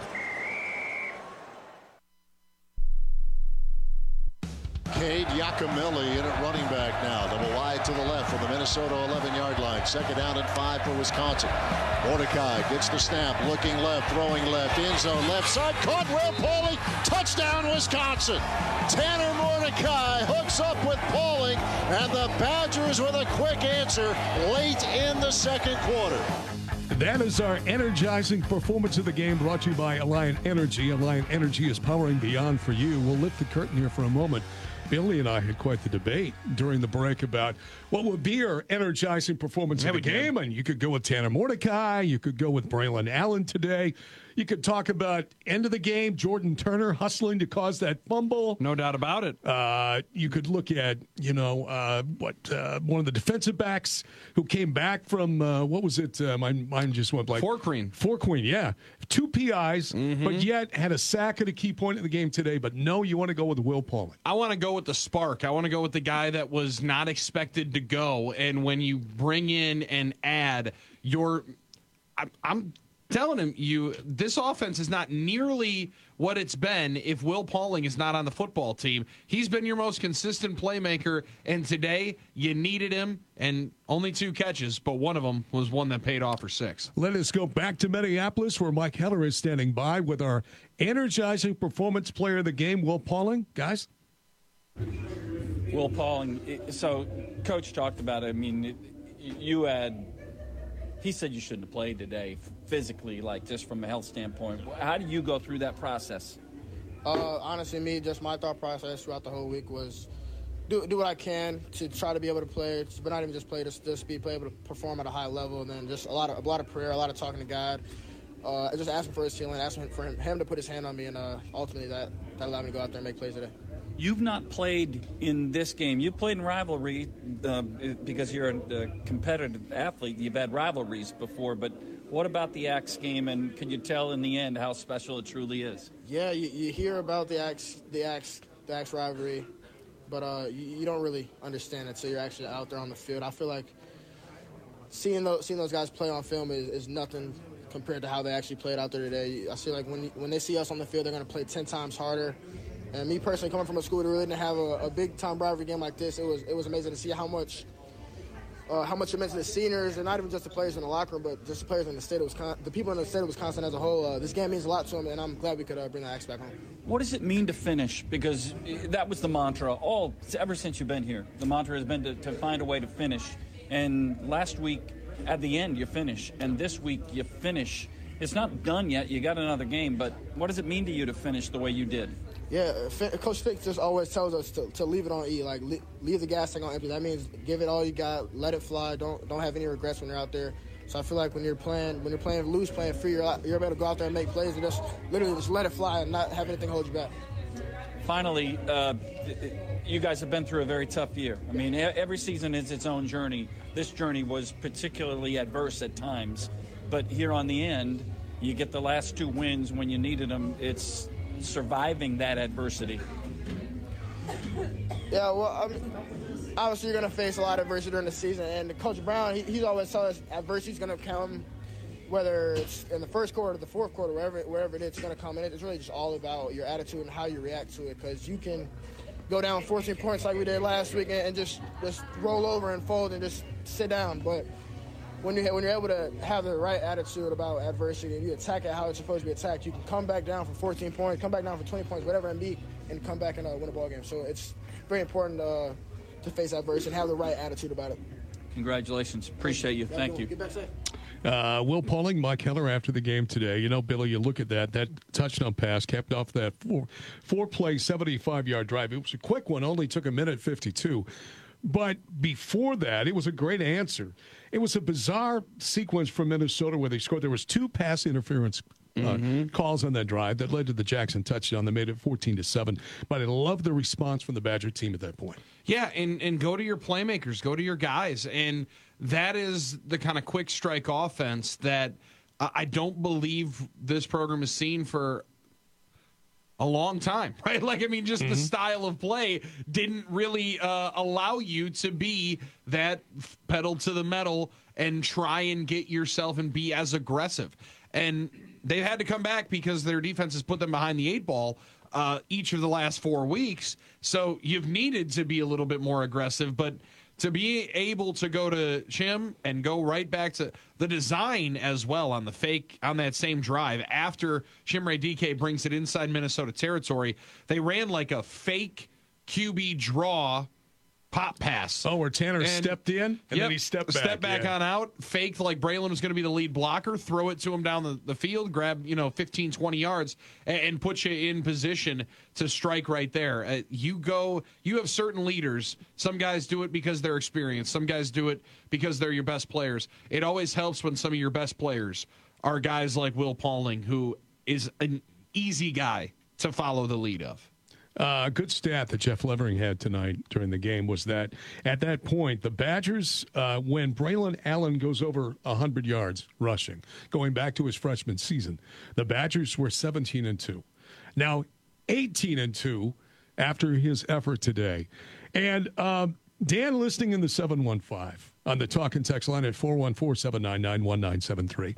Cade Giacomelli in at running back now. Double wide to the left from the Minnesota 11-yard line. 2nd down and 5 for Wisconsin. Mordecai gets the snap, looking left, throwing left, end zone, left side, caught Will Pauling. Touchdown, Wisconsin. Tanner Mordecai hooks up with Pauling, and the Badgers with a quick answer late in the second quarter. That is our energizing performance of the game, brought to you by Alliant Energy. Alliant Energy is powering beyond for you. We'll lift the curtain here for a moment. Billy and I had quite the debate during the break about what would be our energizing performance of the game. And you could go with Tanner Mordecai. You could go with Braylon Allen today. You could talk about end of the game, Jordan Turner hustling to cause that fumble. No doubt about it. You could look at, one of the defensive backs who came back from, what was it? My mind just went blank. Forqueen, yeah. 2 PIs, but yet had a sack at a key point in the game today. But no, you want to go with Will Pauling. I want to go with the spark. I want to go with the guy that was not expected to go. And when you bring in and add I'm telling him, this offense is not nearly what it's been if Will Pauling is not on the football team. He's been your most consistent playmaker, and today you needed him, and only 2 catches, but one of them was one that paid off for 6. Let us go back to Minneapolis, where Mike Heller is standing by with our energizing performance player of the game, Will Pauling. Guys? Will Pauling, so Coach talked about it. I mean, he said you shouldn't have played today physically, like just from a health standpoint. How do you go through that process? Honestly, my thought process throughout the whole week was do what I can to try to be able to play, but not even just play, just be able to perform at a high level, and then just a lot of prayer, a lot of talking to God. Just asking for his healing, asking for him to put his hand on me, and ultimately that allowed me to go out there and make plays today. You've not played in this game. You've played in rivalry because you're a competitive athlete. You've had rivalries before, but what about the Axe game, and can you tell in the end how special it truly is? Yeah, you hear about the Axe rivalry, but you don't really understand it until you're actually out there on the field. I feel like seeing those guys play on film is nothing compared to how they actually played out there today. I feel like when they see us on the field, they're going to play 10 times harder. And me personally, coming from a school that really didn't have a big-time rivalry game like this, it was amazing to see how much it meant to the seniors, and not even just the players in the locker room, but just the players in the state of Wisconsin, the people in the state of Wisconsin as a whole. This game means a lot to them, and I'm glad we could bring the Axe back home. What does it mean to finish? Because that was the mantra ever since you've been here. The mantra has been to find a way to finish. And last week, at the end, you finish, and this week you finish. It's not done yet. You got another game, but what does it mean to you to finish the way you did? Yeah, Coach Fick just always tells us to leave it on E, like leave the gas tank on empty. That means give it all you got, let it fly. Don't have any regrets when you're out there. So I feel like when you're playing loose, playing free, you're able to go out there and make plays and just literally let it fly and not have anything hold you back. Finally, you guys have been through a very tough year. I mean, every season is its own journey. This journey was particularly adverse at times, but here on the end, you get the last 2 wins when you needed them. It's surviving that adversity. Yeah, well, obviously you're going to face a lot of adversity during the season, and Coach Brown, he's always told us adversity's going to come, whether it's in the first quarter or the fourth quarter, wherever it is, it's going to come in. It's really just all about your attitude and how you react to it, because you can go down 14 points like we did last week and just roll over and fold and just sit down, but when you're able to have the right attitude about adversity and you attack it how it's supposed to be attacked, you can come back down for 14 points, come back down for 20 points, whatever it be, and come back and win a ball game. So it's very important to face adversity and have the right attitude about it. Congratulations. Appreciate you. Thank you. Get back safe. Will Pauling, Mike Heller after the game today. You know, Billy, you look at that touchdown pass capped off that four-play, 75-yard drive. It was a quick one, only took a minute 52. But before that, it was a great answer. It was a bizarre sequence from Minnesota where they scored. There was 2 pass interference calls on that drive that led to the Jackson touchdown that made it 14-7. But I love the response from the Badger team at that point. Yeah, and go to your playmakers, go to your guys. And that is the kind of quick strike offense that I don't believe this program has seen for a long time, right? Like, I mean, just the style of play didn't really allow you to be that pedal to the metal and try and get yourself and be as aggressive. And they've had to come back because their defense has put them behind the 8 ball each of the last 4 weeks. So you've needed to be a little bit more aggressive, but to be able to go to Chim and go right back to the design as well on the fake on that same drive after Chimere Dike brings it inside Minnesota territory, they ran like a fake QB draw pop pass. Oh, where Tanner stepped in and then he stepped back. Step back on out, faked like Braylon was going to be the lead blocker, throw it to him down the field, grab 15, 20 yards, and put you in position to strike right there. You have certain leaders. Some guys do it because they're experienced. Some guys do it because they're your best players. It always helps when some of your best players are guys like Will Pauling, who is an easy guy to follow the lead of. A good stat that Jeff Levering had tonight during the game was that at that point, the Badgers, when Braylon Allen goes over 100 yards rushing, going back to his freshman season, the Badgers were 17-2. Now, 18-2 after his effort today. And Dan listening in the 715 on the talk and text line at 414-799-1973.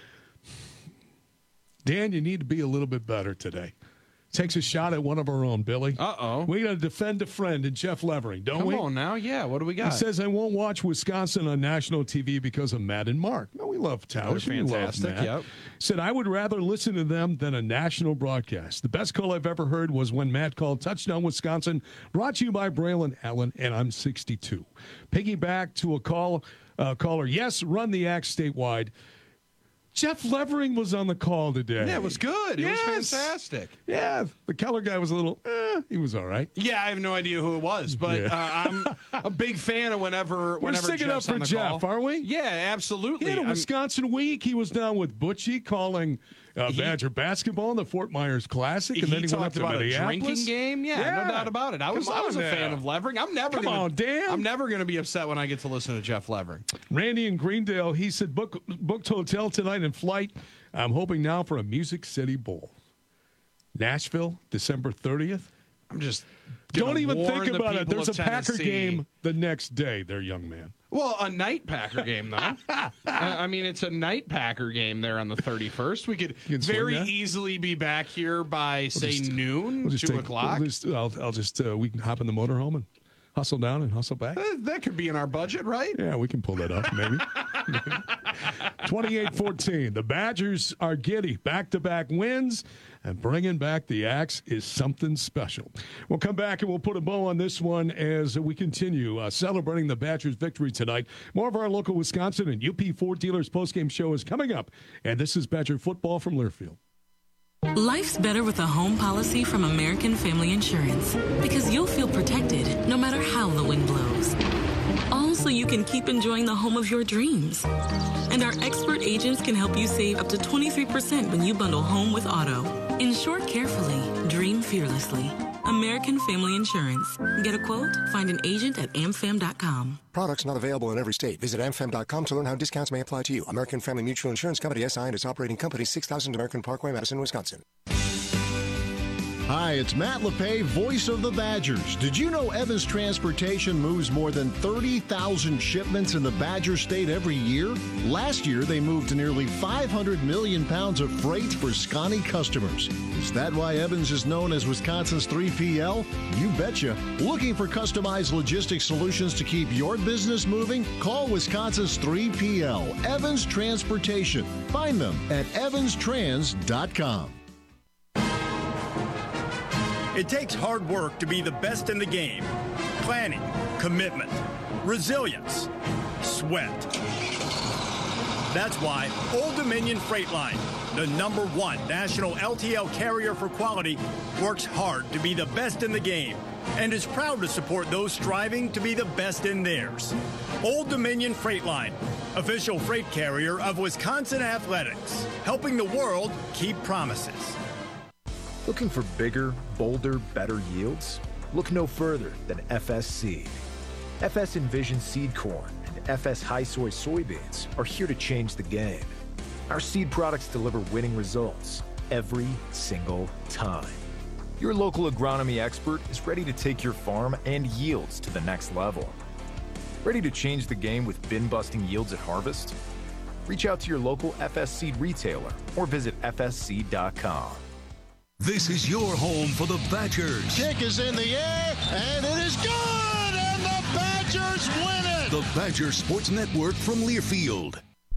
Dan, you need to be a little bit better today. Takes a shot at one of our own, Billy. Uh-oh. We got to defend a friend in Jeff Levering, don't we? Come on now. Yeah, what do we got? He says, I won't watch Wisconsin on national TV because of Matt and Mark. No, we love Tausch. They're fantastic, yep. Said, I would rather listen to them than a national broadcast. The best call I've ever heard was when Matt called Touchdown Wisconsin, brought to you by Braylon Allen, and I'm 62. Piggyback to a caller, yes, run the axe statewide. Jeff Levering was on the call today. Yeah, it was good. It was fantastic. Yeah, the Keller guy was a little, he was all right. Yeah, I have no idea who it was, but I'm a big fan of whenever sticking Jeff's up for on the Jeff, call. aren't we? Yeah, absolutely. He had a Wisconsin week. He was down with Butchie calling Badger basketball in the Fort Myers Classic, and then he went up to Minneapolis. A drinking game. Yeah, no doubt about it. I was a fan of Levering. I'm never going to be upset when I get to listen to Jeff Levering. Randy in Greendale, he said booked hotel tonight and flight. I'm hoping now for a Music City Bowl. Nashville, December 30th. I'm just don't even think about it. There's a Packer Tennessee game the next day. There, young man. Well, a night Packer game, though. I mean, it's a night Packer game there on the 31st. We could very easily be back here by, noon, 2 o'clock. We can hop in the motorhome and hustle down and hustle back. That could be in our budget, right? Yeah, we can pull that up, maybe. 28-14. The Badgers are giddy. Back-to-back wins. And bringing back the axe is something special. We'll come back and we'll put a bow on this one as we continue celebrating the Badgers' victory tonight. More of our local Wisconsin and UP Ford Dealers postgame show is coming up. And this is Badger football from Learfield. Life's better with a home policy from American Family Insurance because you'll feel protected no matter how the wind blows. All so you can keep enjoying the home of your dreams. And our expert agents can help you save up to 23% when you bundle home with auto. Insure carefully, dream fearlessly. American Family Insurance. Get a quote? Find an agent at amfam.com. Products not available in every state. Visit amfam.com to learn how discounts may apply to you. American Family Mutual Insurance Company, SI, and its operating company, 6000 American Parkway, Madison, Wisconsin. Hi, it's Matt LePay, voice of the Badgers. Did you know Evans Transportation moves more than 30,000 shipments in the Badger State every year? Last year, they moved nearly 500 million pounds of freight for Scotty customers. Is that why Evans is known as Wisconsin's 3PL? You betcha. Looking for customized logistics solutions to keep your business moving? Call Wisconsin's 3PL, Evans Transportation. Find them at evanstrans.com. It takes hard work to be the best in the game. Planning, commitment, resilience, sweat. That's why Old Dominion Freight Line, the #1 national LTL carrier for quality, works hard to be the best in the game and is proud to support those striving to be the best in theirs. Old Dominion Freight Line, official freight carrier of Wisconsin Athletics, helping the world keep promises. Looking for bigger, bolder, better yields? Look no further than FS Seed. FS Envision Seed Corn and FS High Soy soybeans are here to change the game. Our seed products deliver winning results every single time. Your local agronomy expert is ready to take your farm and yields to the next level. Ready to change the game with bin-busting yields at harvest? Reach out to your local FS Seed retailer or visit fsseed.com. This is your home for the Badgers. Kick is in the air, and it is good, and the Badgers win it. The Badger Sports Network from Learfield.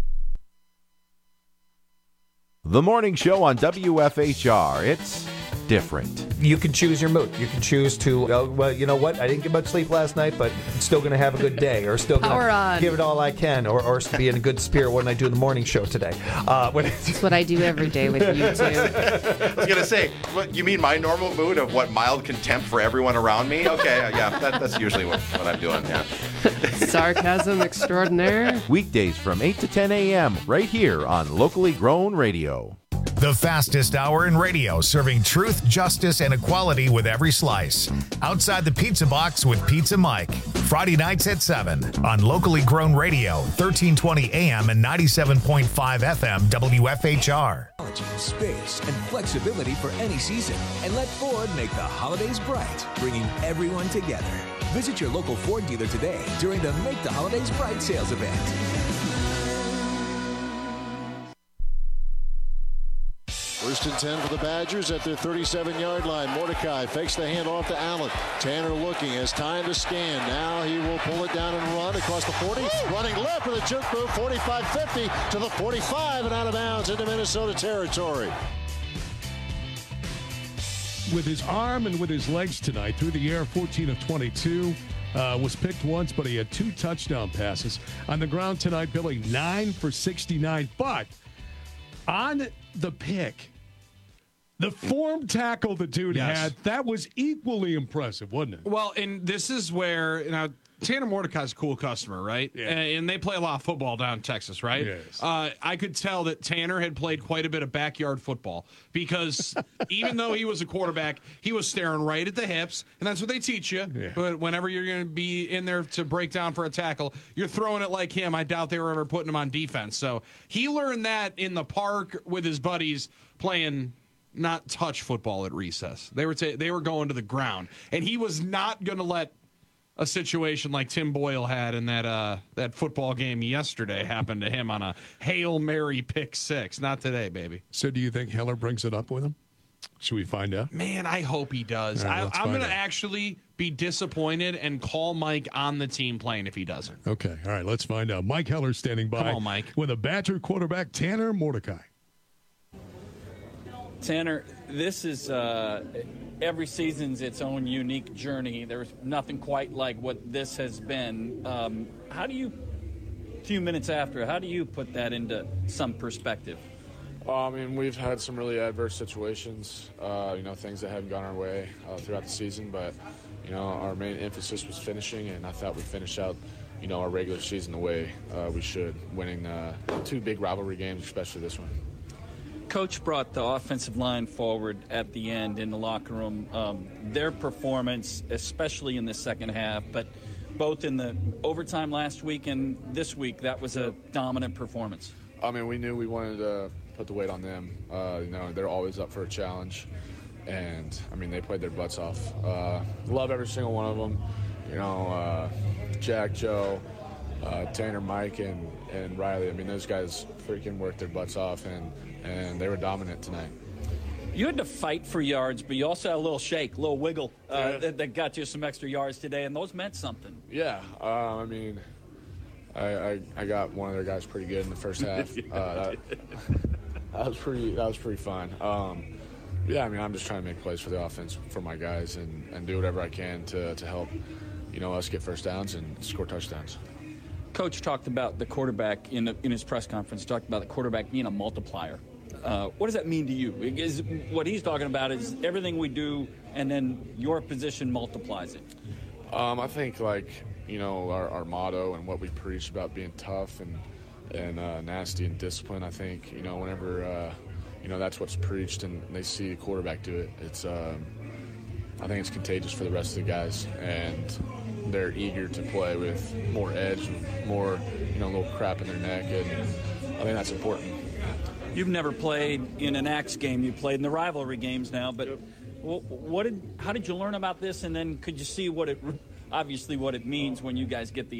The morning show on WFHR. It's different. You can choose your mood. You can choose to, well, you know what? I didn't get much sleep last night, but I'm still going to have a good day, or still going to give it all I can, or be in a good spirit when I do the morning show today. That's what I do every day with you two. I was going to say, what, you mean my normal mood of what, mild contempt for everyone around me? Okay, yeah, that's usually what I'm doing, yeah. Sarcasm extraordinaire. Weekdays from 8 to 10 a.m. right here on Locally Grown Radio. The fastest hour in radio, serving truth, justice, and equality with every slice. Outside the Pizza Box with Pizza Mike. Friday nights at 7 on Locally Grown Radio, 1320 AM and 97.5 FM WFHR. Space, and flexibility for any season. And let Ford make the holidays bright, bringing everyone together. Visit your local Ford dealer today during the Make the Holidays Bright sales event. First and 10 for the Badgers at their 37-yard line. Mordecai fakes the handoff to Allen. Tanner looking, has time to scan. Now he will pull it down and run across the 40. Running left with a jerk move, 45-50 to the 45 and out of bounds into Minnesota territory. With his arm and with his legs tonight, through the air, 14 of 22. Was picked once, but he had 2 touchdown passes. On the ground tonight, Billy, 9 for 69. But on the pick, the form tackle the dude had, that was equally impressive, wasn't it? Well, and this is where, Tanner Mordecai's a cool customer, right? Yeah. And they play a lot of football down in Texas, right? Yes. I could tell that Tanner had played quite a bit of backyard football because even though he was a quarterback, he was staring right at the hips, and that's what they teach you. Yeah. But whenever you're going to be in there to break down for a tackle, you're throwing it like him. I doubt they were ever putting him on defense. So he learned that in the park with his buddies playing not touch football at recess. They were going to the ground, and he was not going to let a situation like Tim Boyle had in that football game yesterday happen to him on a Hail Mary pick 6. Not today, baby. So do you think Heller brings it up with him? Should we find out? Man, I hope he does. Right, I'm going to actually be disappointed and call Mike on the team playing if he doesn't. Okay, all right, let's find out. Mike Heller standing by. Come on, Mike. With a Badger quarterback, Tanner Mordecai. Tanner, this is every season's its own unique journey. There's nothing quite like what this has been. How do you, a few minutes after, how do you put that into some perspective? I mean, we've had some really adverse situations, things that haven't gone our way throughout the season, but, our main emphasis was finishing, and I thought we finished out, our regular season the way we should, winning 2 big rivalry games, especially this one. Coach brought the offensive line forward at the end in the locker room. Their performance, especially in the second half, but both in the overtime last week and this week, that was a dominant performance. I mean, we knew we wanted to put the weight on them. They're always up for a challenge, and, they played their butts off. Love every single one of them. Jack, Joe, Tanner, Mike, and Riley. Those guys freaking worked their butts off, and they were dominant tonight. You had to fight for yards, but you also had a little shake, a little wiggle that got you some extra yards today, and those meant something. Yeah, I got one of their guys pretty good in the first half. That was pretty fun. Yeah, I mean, I'm just trying to make plays for the offense for my guys and do whatever I can to help, us get first downs and score touchdowns. Coach talked about the quarterback in his press conference, talked about the quarterback being a multiplier. What does that mean to you? What he's talking about is everything we do, and then your position multiplies it. I think, our motto and what we preach about being tough and nasty and disciplined, I think, whenever, that's what's preached and they see the quarterback do it, I think it's contagious for the rest of the guys, and they're eager to play with more edge, more, little crap in their neck, and I think that's important. You've never played in an Axe game. You played in the rivalry games now, but how did you learn about this, and then could you see what it means when you guys get the